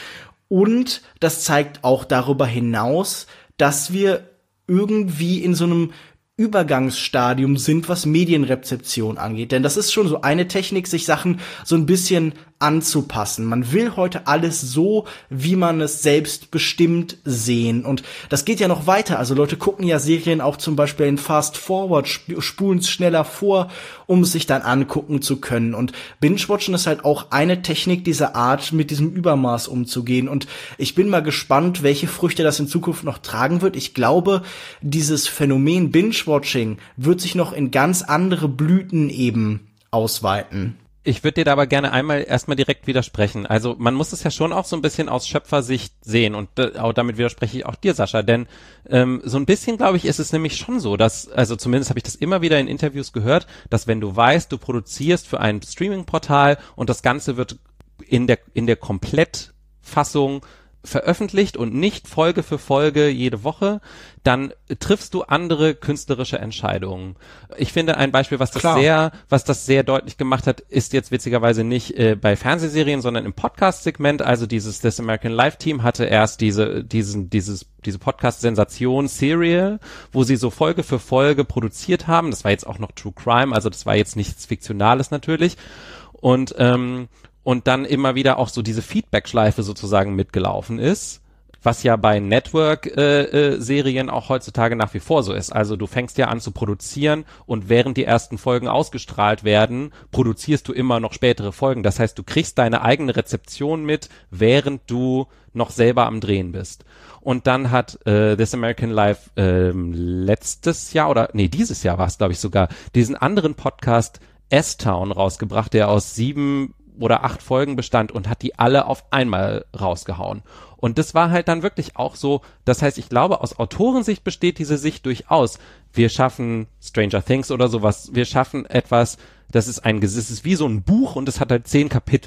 Und das zeigt auch darüber hinaus, dass wir irgendwie in so einem Übergangsstadium sind, was Medienrezeption angeht. Denn das ist schon so eine Technik, sich Sachen so ein bisschen anzupassen. Man will heute alles so, wie man es selbst bestimmt sehen. Und das geht ja noch weiter. Also Leute gucken ja Serien auch zum Beispiel in Fast Forward, sp- spulen es schneller vor, um es sich dann angucken zu können. Und Binge-Watchen ist halt auch eine Technik dieser Art, mit diesem Übermaß umzugehen. Und ich bin mal gespannt, welche Früchte das in Zukunft noch tragen wird. Ich glaube, dieses Phänomen Binge-Watching wird sich noch in ganz andere Blüten eben ausweiten. Ich würde dir da aber gerne einmal erstmal direkt widersprechen. Also man muss es ja schon auch so ein bisschen aus Schöpfersicht sehen und äh, auch damit widerspreche ich auch dir, Sascha, denn ähm, so ein bisschen, glaube ich, ist es nämlich schon so, dass, also zumindest habe ich das immer wieder in Interviews gehört, dass wenn du weißt, du produzierst für ein Streaming-Portal und das Ganze wird in der in der Komplettfassung veröffentlicht und nicht Folge für Folge jede Woche, dann triffst du andere künstlerische Entscheidungen. Ich finde ein Beispiel, was das Klar. sehr, was das sehr deutlich gemacht hat, ist jetzt witzigerweise nicht äh, bei Fernsehserien, sondern im Podcast-Segment. Also dieses This American Life Team hatte erst diese, diesen, dieses, diese Podcast-Sensation Serial, wo sie so Folge für Folge produziert haben. Das war jetzt auch noch True Crime, also das war jetzt nichts Fiktionales natürlich. Und ähm, und dann immer wieder auch so diese Feedback-Schleife sozusagen mitgelaufen ist, was ja bei Network-Serien äh, äh, auch heutzutage nach wie vor so ist. Also du fängst ja an zu produzieren und während die ersten Folgen ausgestrahlt werden, produzierst du immer noch spätere Folgen. Das heißt, du kriegst deine eigene Rezeption mit, während du noch selber am Drehen bist. Und dann hat äh, This American Life ähm, letztes Jahr oder nee, dieses Jahr war es, glaube ich, sogar, diesen anderen Podcast S-Town rausgebracht, der aus sieben oder acht Folgen bestand und hat die alle auf einmal rausgehauen. Und das war halt dann wirklich auch so, das heißt, ich glaube, aus Autorensicht besteht diese Sicht durchaus. Wir schaffen Stranger Things oder sowas, wir schaffen etwas, das ist ein, das ist wie so ein Buch und es hat halt zehn Kapitel.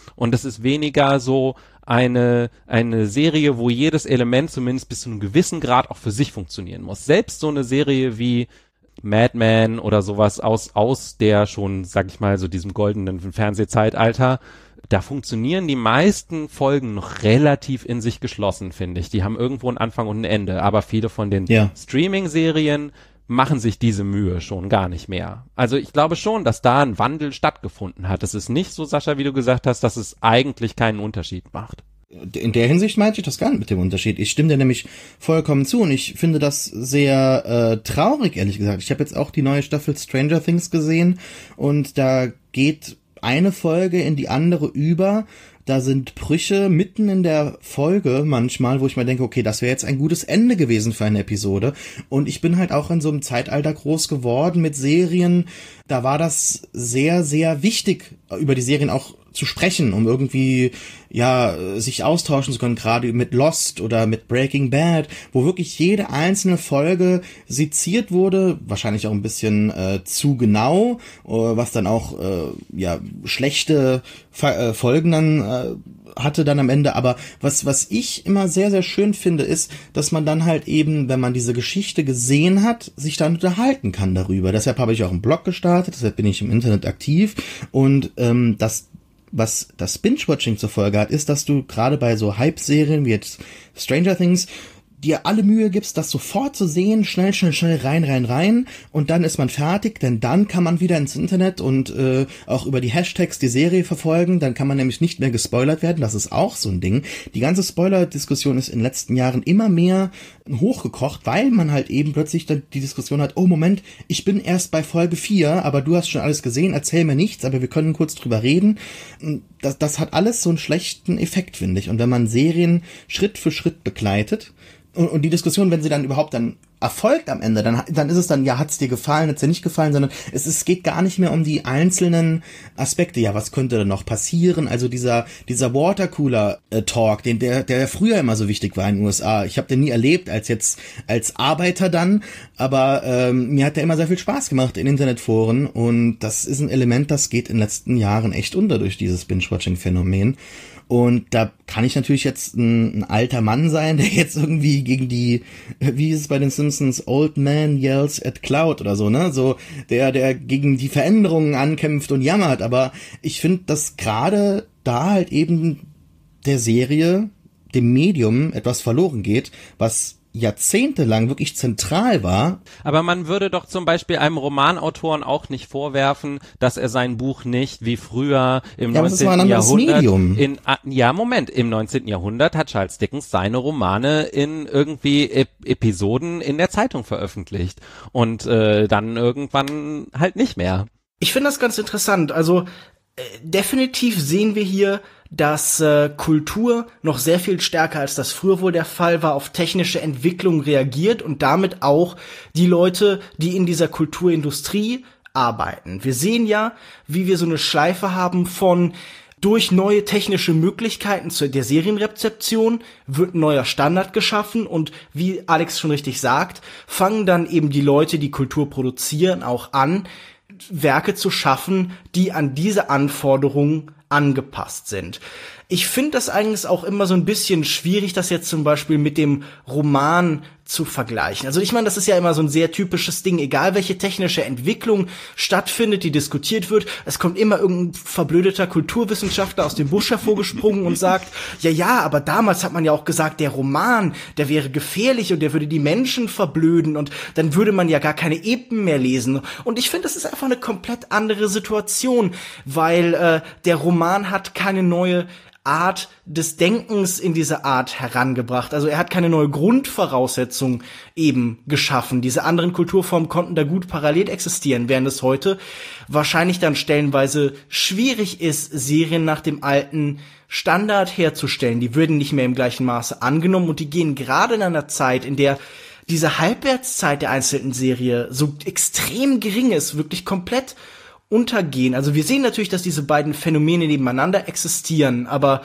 Und es ist weniger so eine eine Serie, wo jedes Element zumindest bis zu einem gewissen Grad auch für sich funktionieren muss. Selbst so eine Serie wie Mad Men oder sowas aus aus der schon, sag ich mal, so diesem goldenen Fernsehzeitalter, da funktionieren die meisten Folgen noch relativ in sich geschlossen, finde ich. Die haben irgendwo einen Anfang und ein Ende, aber viele von den ja. Streaming-Serien machen sich diese Mühe schon gar nicht mehr. Also ich glaube schon, dass da ein Wandel stattgefunden hat. Es ist nicht so, Sascha, wie du gesagt hast, dass es eigentlich keinen Unterschied macht. In der Hinsicht meinte ich das gar nicht mit dem Unterschied. Ich stimme dir nämlich vollkommen zu und ich finde das sehr äh, traurig, ehrlich gesagt. Ich habe jetzt auch die neue Staffel Stranger Things gesehen und da geht eine Folge in die andere über. Da sind Brüche mitten in der Folge manchmal, wo ich mir denke, okay, das wäre jetzt ein gutes Ende gewesen für eine Episode. Und ich bin halt auch in so einem Zeitalter groß geworden mit Serien. Da war das sehr, sehr wichtig, über die Serien auch zu sprechen, um irgendwie, ja, sich austauschen zu können, gerade mit Lost oder mit Breaking Bad, wo wirklich jede einzelne Folge seziert wurde, wahrscheinlich auch ein bisschen äh, zu genau, äh, was dann auch, äh, ja, schlechte Fa- äh, Folgen dann äh, hatte dann am Ende, aber was was ich immer sehr, sehr schön finde, ist, dass man dann halt eben, wenn man diese Geschichte gesehen hat, sich dann unterhalten kann darüber. Deshalb habe ich auch einen Blog gestartet, deshalb bin ich im Internet aktiv und ähm, das was das Binge-Watching zur Folge hat, ist, dass du gerade bei so Hype-Serien wie jetzt Stranger Things dir alle Mühe gibst, das sofort zu sehen, schnell, schnell, schnell rein, rein, rein und dann ist man fertig, denn dann kann man wieder ins Internet und äh, auch über die Hashtags die Serie verfolgen, dann kann man nämlich nicht mehr gespoilert werden, das ist auch so ein Ding. Die ganze Spoiler-Diskussion ist in den letzten Jahren immer mehr hochgekocht, weil man halt eben plötzlich dann die Diskussion hat, oh Moment, ich bin erst bei Folge vier, aber du hast schon alles gesehen, erzähl mir nichts, aber wir können kurz drüber reden. Das, das hat alles so einen schlechten Effekt, finde ich. Und wenn man Serien Schritt für Schritt begleitet, Und, und die Diskussion, wenn sie dann überhaupt dann erfolgt am Ende, dann, dann ist es dann, ja, hat's dir gefallen, hat's dir nicht gefallen, sondern es, es geht gar nicht mehr um die einzelnen Aspekte. Ja, was könnte denn noch passieren? Also dieser dieser Watercooler-Talk, den der der früher immer so wichtig war in den U S A. Ich habe den nie erlebt als jetzt als Arbeiter dann, aber ähm, mir hat der immer sehr viel Spaß gemacht in Internetforen und das ist ein Element, das geht in den letzten Jahren echt unter durch dieses Binge-Watching-Phänomen. Und da kann ich natürlich jetzt ein, ein alter Mann sein, der jetzt irgendwie gegen die, wie ist es bei den Simpsons, Old Man Yells at Cloud oder so, ne? So, der, der gegen die Veränderungen ankämpft und jammert. Aber ich finde, dass gerade da halt eben der Serie, dem Medium etwas verloren geht, was jahrzehntelang wirklich zentral war. Aber man würde doch zum Beispiel einem Romanautoren auch nicht vorwerfen, dass er sein Buch nicht wie früher im ja, neunzehnten Jahrhundert Medium. in ja Moment im neunzehnten Jahrhundert hat Charles Dickens seine Romane in irgendwie Ep- Episoden in der Zeitung veröffentlicht und äh, dann irgendwann halt nicht mehr. Ich finde das ganz interessant. Also äh, definitiv sehen wir hier, dass äh, Kultur noch sehr viel stärker als das früher wohl der Fall war, auf technische Entwicklung reagiert und damit auch die Leute, die in dieser Kulturindustrie arbeiten. Wir sehen ja, wie wir so eine Schleife haben von durch neue technische Möglichkeiten zu der Serienrezeption wird ein neuer Standard geschaffen und wie Alex schon richtig sagt, fangen dann eben die Leute, die Kultur produzieren, auch an, Werke zu schaffen, die an diese Anforderungen angepasst sind. Ich finde das eigentlich auch immer so ein bisschen schwierig, das jetzt zum Beispiel mit dem Roman zu vergleichen. Also ich meine, das ist ja immer so ein sehr typisches Ding, egal welche technische Entwicklung stattfindet, die diskutiert wird, es kommt immer irgendein verblödeter Kulturwissenschaftler aus dem Busch hervorgesprungen und sagt, ja, ja, aber damals hat man ja auch gesagt, der Roman, der wäre gefährlich und der würde die Menschen verblöden und dann würde man ja gar keine Epen mehr lesen. Und ich finde, das ist einfach eine komplett andere Situation, weil äh, der Roman hat keine neue Art des Denkens in diese Art herangebracht. Also er hat keine neue Grundvoraussetzung eben geschaffen. Diese anderen Kulturformen konnten da gut parallel existieren, während es heute wahrscheinlich dann stellenweise schwierig ist, Serien nach dem alten Standard herzustellen. Die würden nicht mehr im gleichen Maße angenommen und die gehen gerade in einer Zeit, in der diese Halbwertszeit der einzelnen Serie so extrem gering ist, wirklich komplett untergehen. Also wir sehen natürlich, dass diese beiden Phänomene nebeneinander existieren, aber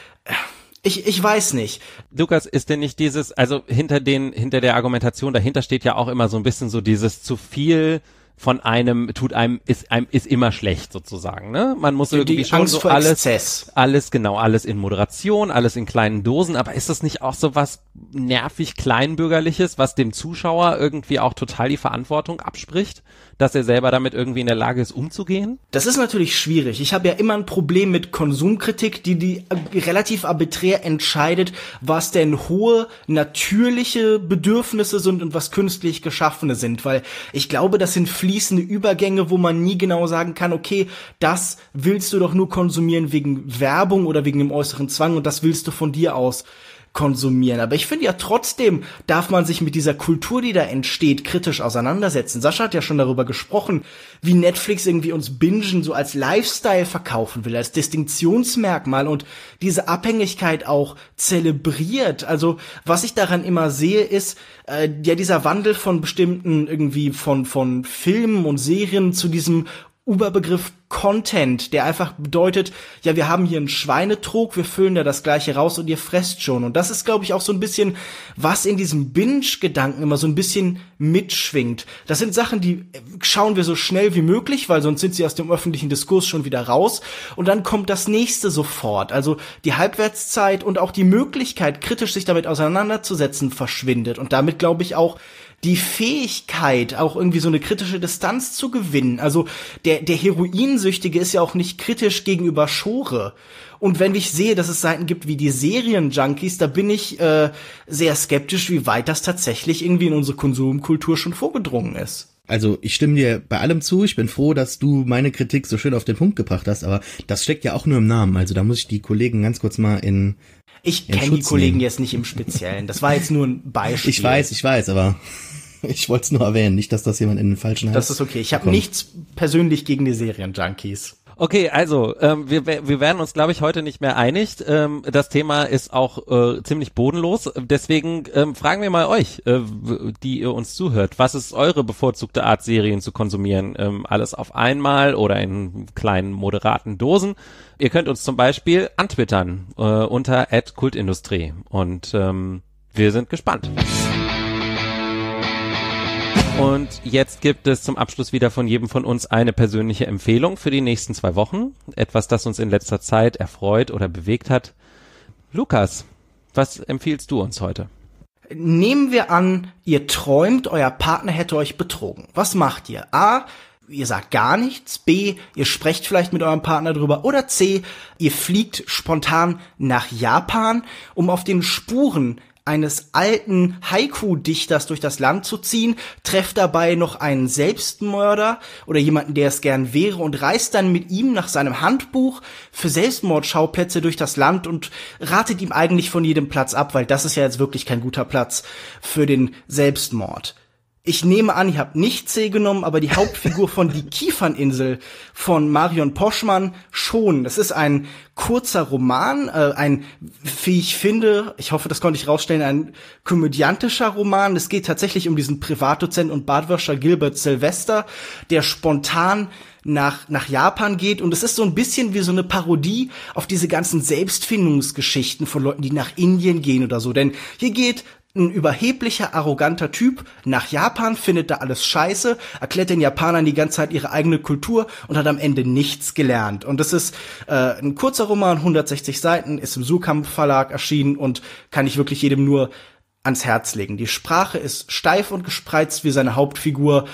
ich ich weiß nicht. Lukas, ist denn nicht dieses, also hinter den hinter der Argumentation dahinter steht ja auch immer so ein bisschen so dieses zu viel von einem, tut einem, ist einem, ist immer schlecht sozusagen, ne? Man muss irgendwie die schon Angst so vor alles, Exzess. alles, genau, alles in Moderation, alles in kleinen Dosen, aber ist das nicht auch so was nervig Kleinbürgerliches, was dem Zuschauer irgendwie auch total die Verantwortung abspricht, dass er selber damit irgendwie in der Lage ist, umzugehen? Das ist natürlich schwierig. Ich habe ja immer ein Problem mit Konsumkritik, die die relativ arbiträr entscheidet, was denn hohe, natürliche Bedürfnisse sind und was künstlich geschaffene sind, weil ich glaube, das sind fließende Übergänge, wo man nie genau sagen kann, okay, das willst du doch nur konsumieren wegen Werbung oder wegen dem äußeren Zwang und das willst du von dir aus konsumieren. Aber ich finde ja trotzdem, darf man sich mit dieser Kultur, die da entsteht, kritisch auseinandersetzen. Sascha hat ja schon darüber gesprochen, wie Netflix irgendwie uns Bingen so als Lifestyle verkaufen will, als Distinktionsmerkmal und diese Abhängigkeit auch zelebriert. Also was ich daran immer sehe, ist äh, ja dieser Wandel von bestimmten irgendwie von von Filmen und Serien zu diesem Überbegriff Content, der einfach bedeutet, ja, wir haben hier einen Schweinetrog, wir füllen da das Gleiche raus und ihr fresst schon. Und das ist, glaube ich, auch so ein bisschen, was in diesem Binge-Gedanken immer so ein bisschen mitschwingt. Das sind Sachen, die schauen wir so schnell wie möglich, weil sonst sind sie aus dem öffentlichen Diskurs schon wieder raus. Und dann kommt das nächste sofort. Also die Halbwertszeit und auch die Möglichkeit, kritisch sich damit auseinanderzusetzen, verschwindet. Und damit, glaube ich, auch die Fähigkeit, auch irgendwie so eine kritische Distanz zu gewinnen. Also der der Heroinsüchtige ist ja auch nicht kritisch gegenüber Schore. Und wenn ich sehe, dass es Seiten gibt wie die Serienjunkies, da bin ich äh, sehr skeptisch, wie weit das tatsächlich irgendwie in unsere Konsumkultur schon vorgedrungen ist. Also ich stimme dir bei allem zu. Ich bin froh, dass du meine Kritik so schön auf den Punkt gebracht hast. Aber das steckt ja auch nur im Namen. Also da muss ich die Kollegen ganz kurz mal in Ich kenne die Kollegen jetzt nicht im Speziellen. Das war jetzt nur ein Beispiel. Ich weiß, ich weiß, aber ich wollte es nur erwähnen, nicht, dass das jemand in den falschen Hals Das ist okay. Ich habe nichts persönlich gegen die Serienjunkies. Okay, also ähm, wir wir werden uns, glaube ich, heute nicht mehr einig. Ähm, das Thema ist auch äh, ziemlich bodenlos. Deswegen ähm, fragen wir mal euch, äh, die ihr uns zuhört, was ist eure bevorzugte Art, Serien zu konsumieren? Ähm, alles auf einmal oder in kleinen, moderaten Dosen? Ihr könnt uns zum Beispiel antwittern äh, unter at kultindustrie und ähm, wir sind gespannt. Und jetzt gibt es zum Abschluss wieder von jedem von uns eine persönliche Empfehlung für die nächsten zwei Wochen. Etwas, das uns in letzter Zeit erfreut oder bewegt hat. Lukas, was empfiehlst du uns heute? Nehmen wir an, ihr träumt, euer Partner hätte euch betrogen. Was macht ihr? A, ihr sagt gar nichts. B, ihr sprecht vielleicht mit eurem Partner drüber. Oder C, ihr fliegt spontan nach Japan, um auf den Spuren eines alten Haiku-Dichters durch das Land zu ziehen, trefft dabei noch einen Selbstmörder oder jemanden, der es gern wäre und reist dann mit ihm nach seinem Handbuch für Selbstmordschauplätze durch das Land und ratet ihm eigentlich von jedem Platz ab, weil das ist ja jetzt wirklich kein guter Platz für den Selbstmord. Ich nehme an, ihr habt nicht C genommen, aber die Hauptfigur von Die Kieferninsel von Marion Poschmann schon. Das ist ein kurzer Roman, äh, ein, wie ich finde, ich hoffe, das konnte ich rausstellen, ein komödiantischer Roman. Es geht tatsächlich um diesen Privatdozent und Badwäscher Gilbert Sylvester, der spontan nach nach Japan geht, und es ist so ein bisschen wie so eine Parodie auf diese ganzen Selbstfindungsgeschichten von Leuten, die nach Indien gehen oder so. Denn hier geht ein überheblicher, arroganter Typ nach Japan, findet da alles scheiße, erklärt den Japanern die ganze Zeit ihre eigene Kultur und hat am Ende nichts gelernt. Und das ist äh, ein kurzer Roman, hundertsechzig Seiten, ist im Suhrkamp Verlag erschienen und kann ich wirklich jedem nur ans Herz legen. Die Sprache ist steif und gespreizt wie seine Hauptfigur.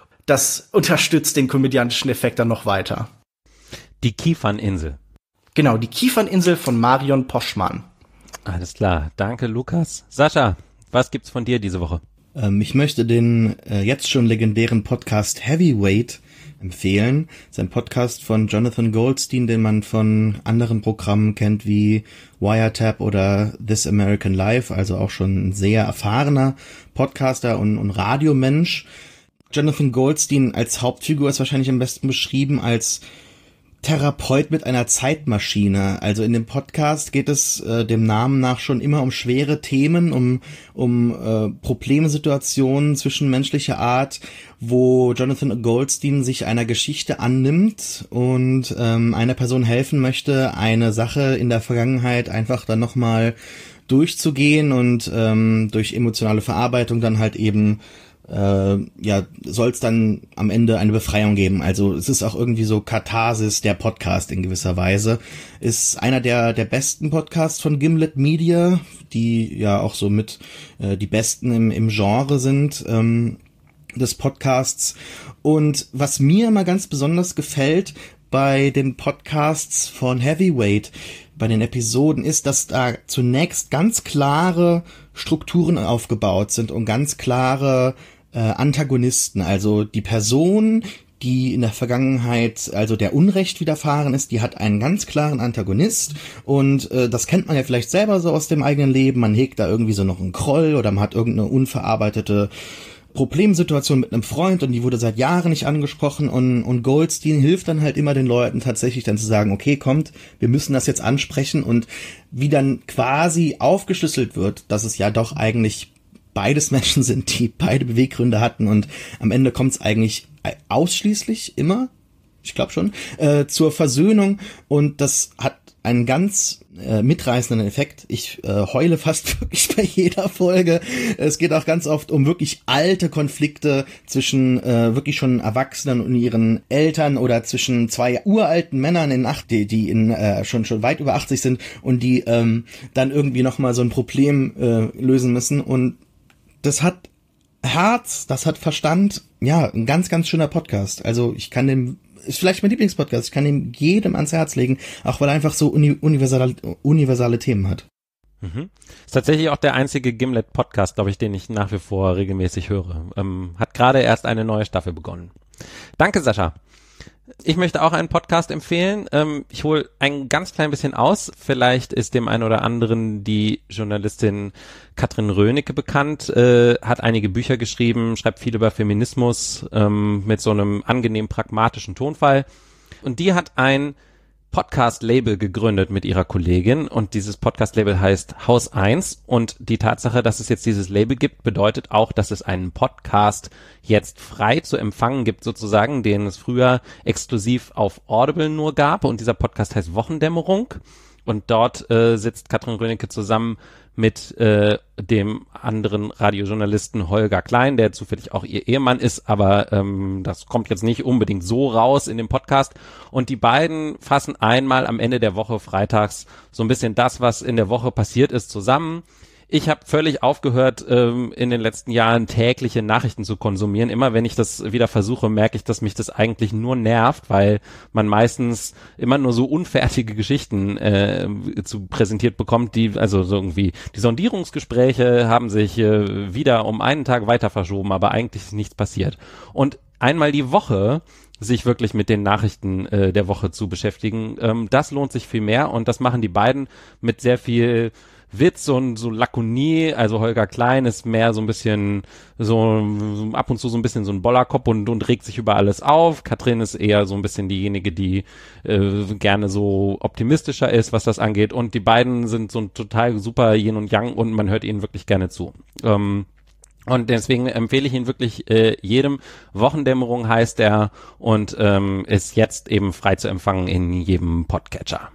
Das unterstützt den komödiantischen Effekt dann noch weiter. Die Kieferninsel. Genau, Die Kieferninsel von Marion Poschmann. Alles klar, danke Lukas. Sascha, was gibt's von dir diese Woche? Ähm, ich möchte den äh, jetzt schon legendären Podcast Heavyweight empfehlen. Das ist ein Podcast von Jonathan Goldstein, den man von anderen Programmen kennt wie Wiretap oder This American Life, also auch schon ein sehr erfahrener Podcaster und, und Radiomensch. Jonathan Goldstein als Hauptfigur ist wahrscheinlich am besten beschrieben als Therapeut mit einer Zeitmaschine. Also in dem Podcast geht es äh, dem Namen nach schon immer um schwere Themen, um um äh, Problemsituationen zwischenmenschlicher Art, wo Jonathan Goldstein sich einer Geschichte annimmt und ähm, einer Person helfen möchte, eine Sache in der Vergangenheit einfach dann nochmal durchzugehen und ähm, durch emotionale Verarbeitung dann halt eben äh, ja, soll es dann am Ende eine Befreiung geben. Also es ist auch irgendwie so Katharsis der Podcast in gewisser Weise. Ist einer der der besten Podcasts von Gimlet Media, die ja auch so mit äh, die besten im im Genre sind ähm, des Podcasts. Und was mir immer ganz besonders gefällt bei den Podcasts von Heavyweight, bei den Episoden, ist, dass da zunächst ganz klare Strukturen aufgebaut sind und ganz klare äh, Antagonisten. Also die Person, die in der Vergangenheit, also der Unrecht widerfahren ist, die hat einen ganz klaren Antagonist und äh, das kennt man ja vielleicht selber so aus dem eigenen Leben. Man hegt da irgendwie so noch einen Groll oder man hat irgendeine unverarbeitete Problemsituation mit einem Freund und die wurde seit Jahren nicht angesprochen und, und Goldstein hilft dann halt immer den Leuten tatsächlich dann zu sagen, okay, kommt, wir müssen das jetzt ansprechen, und wie dann quasi aufgeschlüsselt wird, dass es ja doch eigentlich beides Menschen sind, die beide Beweggründe hatten, und am Ende kommt es eigentlich ausschließlich immer, ich glaube schon, äh, zur Versöhnung, und das hat einen ganz äh, mitreißenden Effekt. Ich äh, heule fast wirklich bei jeder Folge. Es geht auch ganz oft um wirklich alte Konflikte zwischen äh, wirklich schon Erwachsenen und ihren Eltern oder zwischen zwei uralten Männern in acht, die, die in äh, schon schon weit über achtzig sind und die ähm, dann irgendwie noch mal so ein Problem äh, lösen müssen. Und das hat Herz, das hat Verstand. Ja, ein ganz, ganz schöner Podcast. Also ich kann dem ist vielleicht mein Lieblingspodcast. Ich kann ihn jedem ans Herz legen, auch weil er einfach so uni- universale, universale Themen hat. Mhm. Ist tatsächlich auch der einzige Gimlet-Podcast, glaube ich, den ich nach wie vor regelmäßig höre. Ähm, hat gerade erst eine neue Staffel begonnen. Danke, Sascha. Ich möchte auch einen Podcast empfehlen. Ähm, ich hole ein ganz klein bisschen aus. Vielleicht ist dem einen oder anderen die Journalistin Katrin Rönecke bekannt, äh, hat einige Bücher geschrieben, schreibt viel über Feminismus ähm, mit so einem angenehm pragmatischen Tonfall. Und die hat ein Podcast-Label gegründet mit ihrer Kollegin, und dieses Podcast-Label heißt Haus eins, und die Tatsache, dass es jetzt dieses Label gibt, bedeutet auch, dass es einen Podcast jetzt frei zu empfangen gibt sozusagen, den es früher exklusiv auf Audible nur gab, und dieser Podcast heißt Wochendämmerung, und dort äh, sitzt Katrin Rönecke zusammen mit äh, dem anderen Radiojournalisten Holger Klein, der zufällig auch ihr Ehemann ist, aber ähm, das kommt jetzt nicht unbedingt so raus in dem Podcast. Und die beiden fassen einmal am Ende der Woche freitags so ein bisschen das, was in der Woche passiert ist, zusammen. Ich habe völlig aufgehört, ähm, in den letzten Jahren tägliche Nachrichten zu konsumieren. Immer wenn ich das wieder versuche, merke ich, dass mich das eigentlich nur nervt, weil man meistens immer nur so unfertige Geschichten äh, zu präsentiert bekommt, die, also so irgendwie, die Sondierungsgespräche haben sich äh, wieder um einen Tag weiter verschoben, aber eigentlich ist nichts passiert. Und einmal die Woche sich wirklich mit den Nachrichten äh, der Woche zu beschäftigen, ähm, das lohnt sich viel mehr, und das machen die beiden mit sehr viel Witz und so Lakonie. Also Holger Klein ist mehr so ein bisschen so, so ab und zu so ein bisschen so ein Bollerkopf und, und regt sich über alles auf. Katrin ist eher so ein bisschen diejenige, die äh, gerne so optimistischer ist, was das angeht, und die beiden sind so ein total super Yin und Yang, und man hört ihnen wirklich gerne zu. Ähm, Und deswegen empfehle ich ihn wirklich äh, jedem. Wochendämmerung heißt er, und ähm, ist jetzt eben frei zu empfangen in jedem Podcatcher.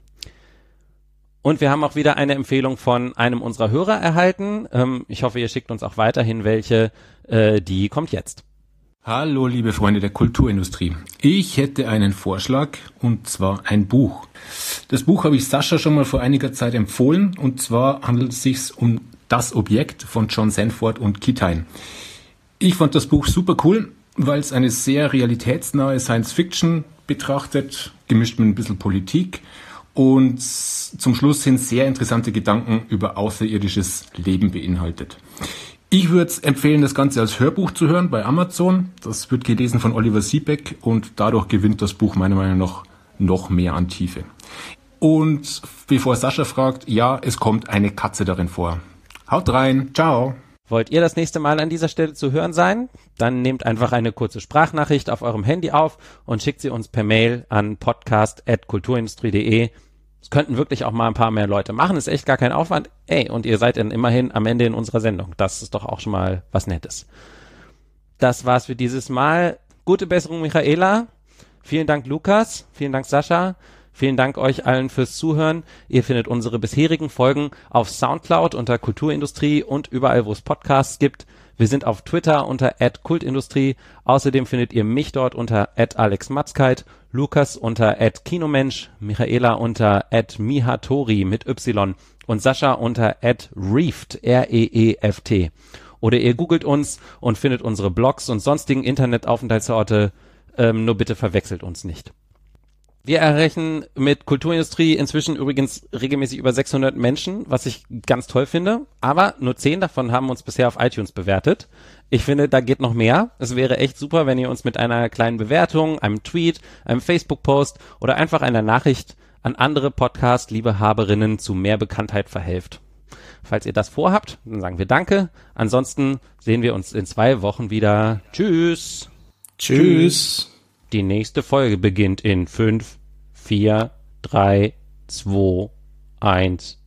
Und wir haben auch wieder eine Empfehlung von einem unserer Hörer erhalten. Ähm, ich hoffe, ihr schickt uns auch weiterhin welche. Äh, die kommt jetzt. Hallo, liebe Freunde der Kulturindustrie. Ich hätte einen Vorschlag, und zwar ein Buch. Das Buch habe ich Sascha schon mal vor einiger Zeit empfohlen, und zwar handelt es sich um Das Objekt von John Sanford und Kittein. Ich fand das Buch super cool, weil es eine sehr realitätsnahe Science-Fiction betrachtet, gemischt mit ein bisschen Politik, und zum Schluss sind sehr interessante Gedanken über außerirdisches Leben beinhaltet. Ich würde empfehlen, das Ganze als Hörbuch zu hören bei Amazon. Das wird gelesen von Oliver Siebeck, und dadurch gewinnt das Buch meiner Meinung nach noch mehr an Tiefe. Und bevor Sascha fragt, ja, es kommt eine Katze darin vor. Haut rein, ciao. Wollt ihr das nächste Mal an dieser Stelle zu hören sein? Dann nehmt einfach eine kurze Sprachnachricht auf eurem Handy auf und schickt sie uns per Mail an podcast at kulturindustrie punkt de. Es könnten wirklich auch mal ein paar mehr Leute machen, ist echt gar kein Aufwand. Ey, und ihr seid dann immerhin am Ende in unserer Sendung. Das ist doch auch schon mal was Nettes. Das war's für dieses Mal. Gute Besserung, Michaela. Vielen Dank, Lukas. Vielen Dank, Sascha. Vielen Dank euch allen fürs Zuhören. Ihr findet unsere bisherigen Folgen auf Soundcloud unter Kulturindustrie und überall, wo es Podcasts gibt. Wir sind auf Twitter unter at kultindustrie. Außerdem findet ihr mich dort unter at alexmatzkeit, Lukas unter at kinomensch, Michaela unter at mihatori mit Y und Sascha unter at reeft, R E E F T. Oder ihr googelt uns und findet unsere Blogs und sonstigen Internetaufenthaltsorte. Ähm, nur bitte verwechselt uns nicht. Wir erreichen mit Kulturindustrie inzwischen übrigens regelmäßig über sechshundert Menschen, was ich ganz toll finde. Aber nur zehn davon haben uns bisher auf iTunes bewertet. Ich finde, da geht noch mehr. Es wäre echt super, wenn ihr uns mit einer kleinen Bewertung, einem Tweet, einem Facebook-Post oder einfach einer Nachricht an andere Podcast-Liebehaberinnen zu mehr Bekanntheit verhelft. Falls ihr das vorhabt, dann sagen wir Danke. Ansonsten sehen wir uns in zwei Wochen wieder. Tschüss. Tschüss. Die nächste Folge beginnt in fünf, vier, drei, zwei, eins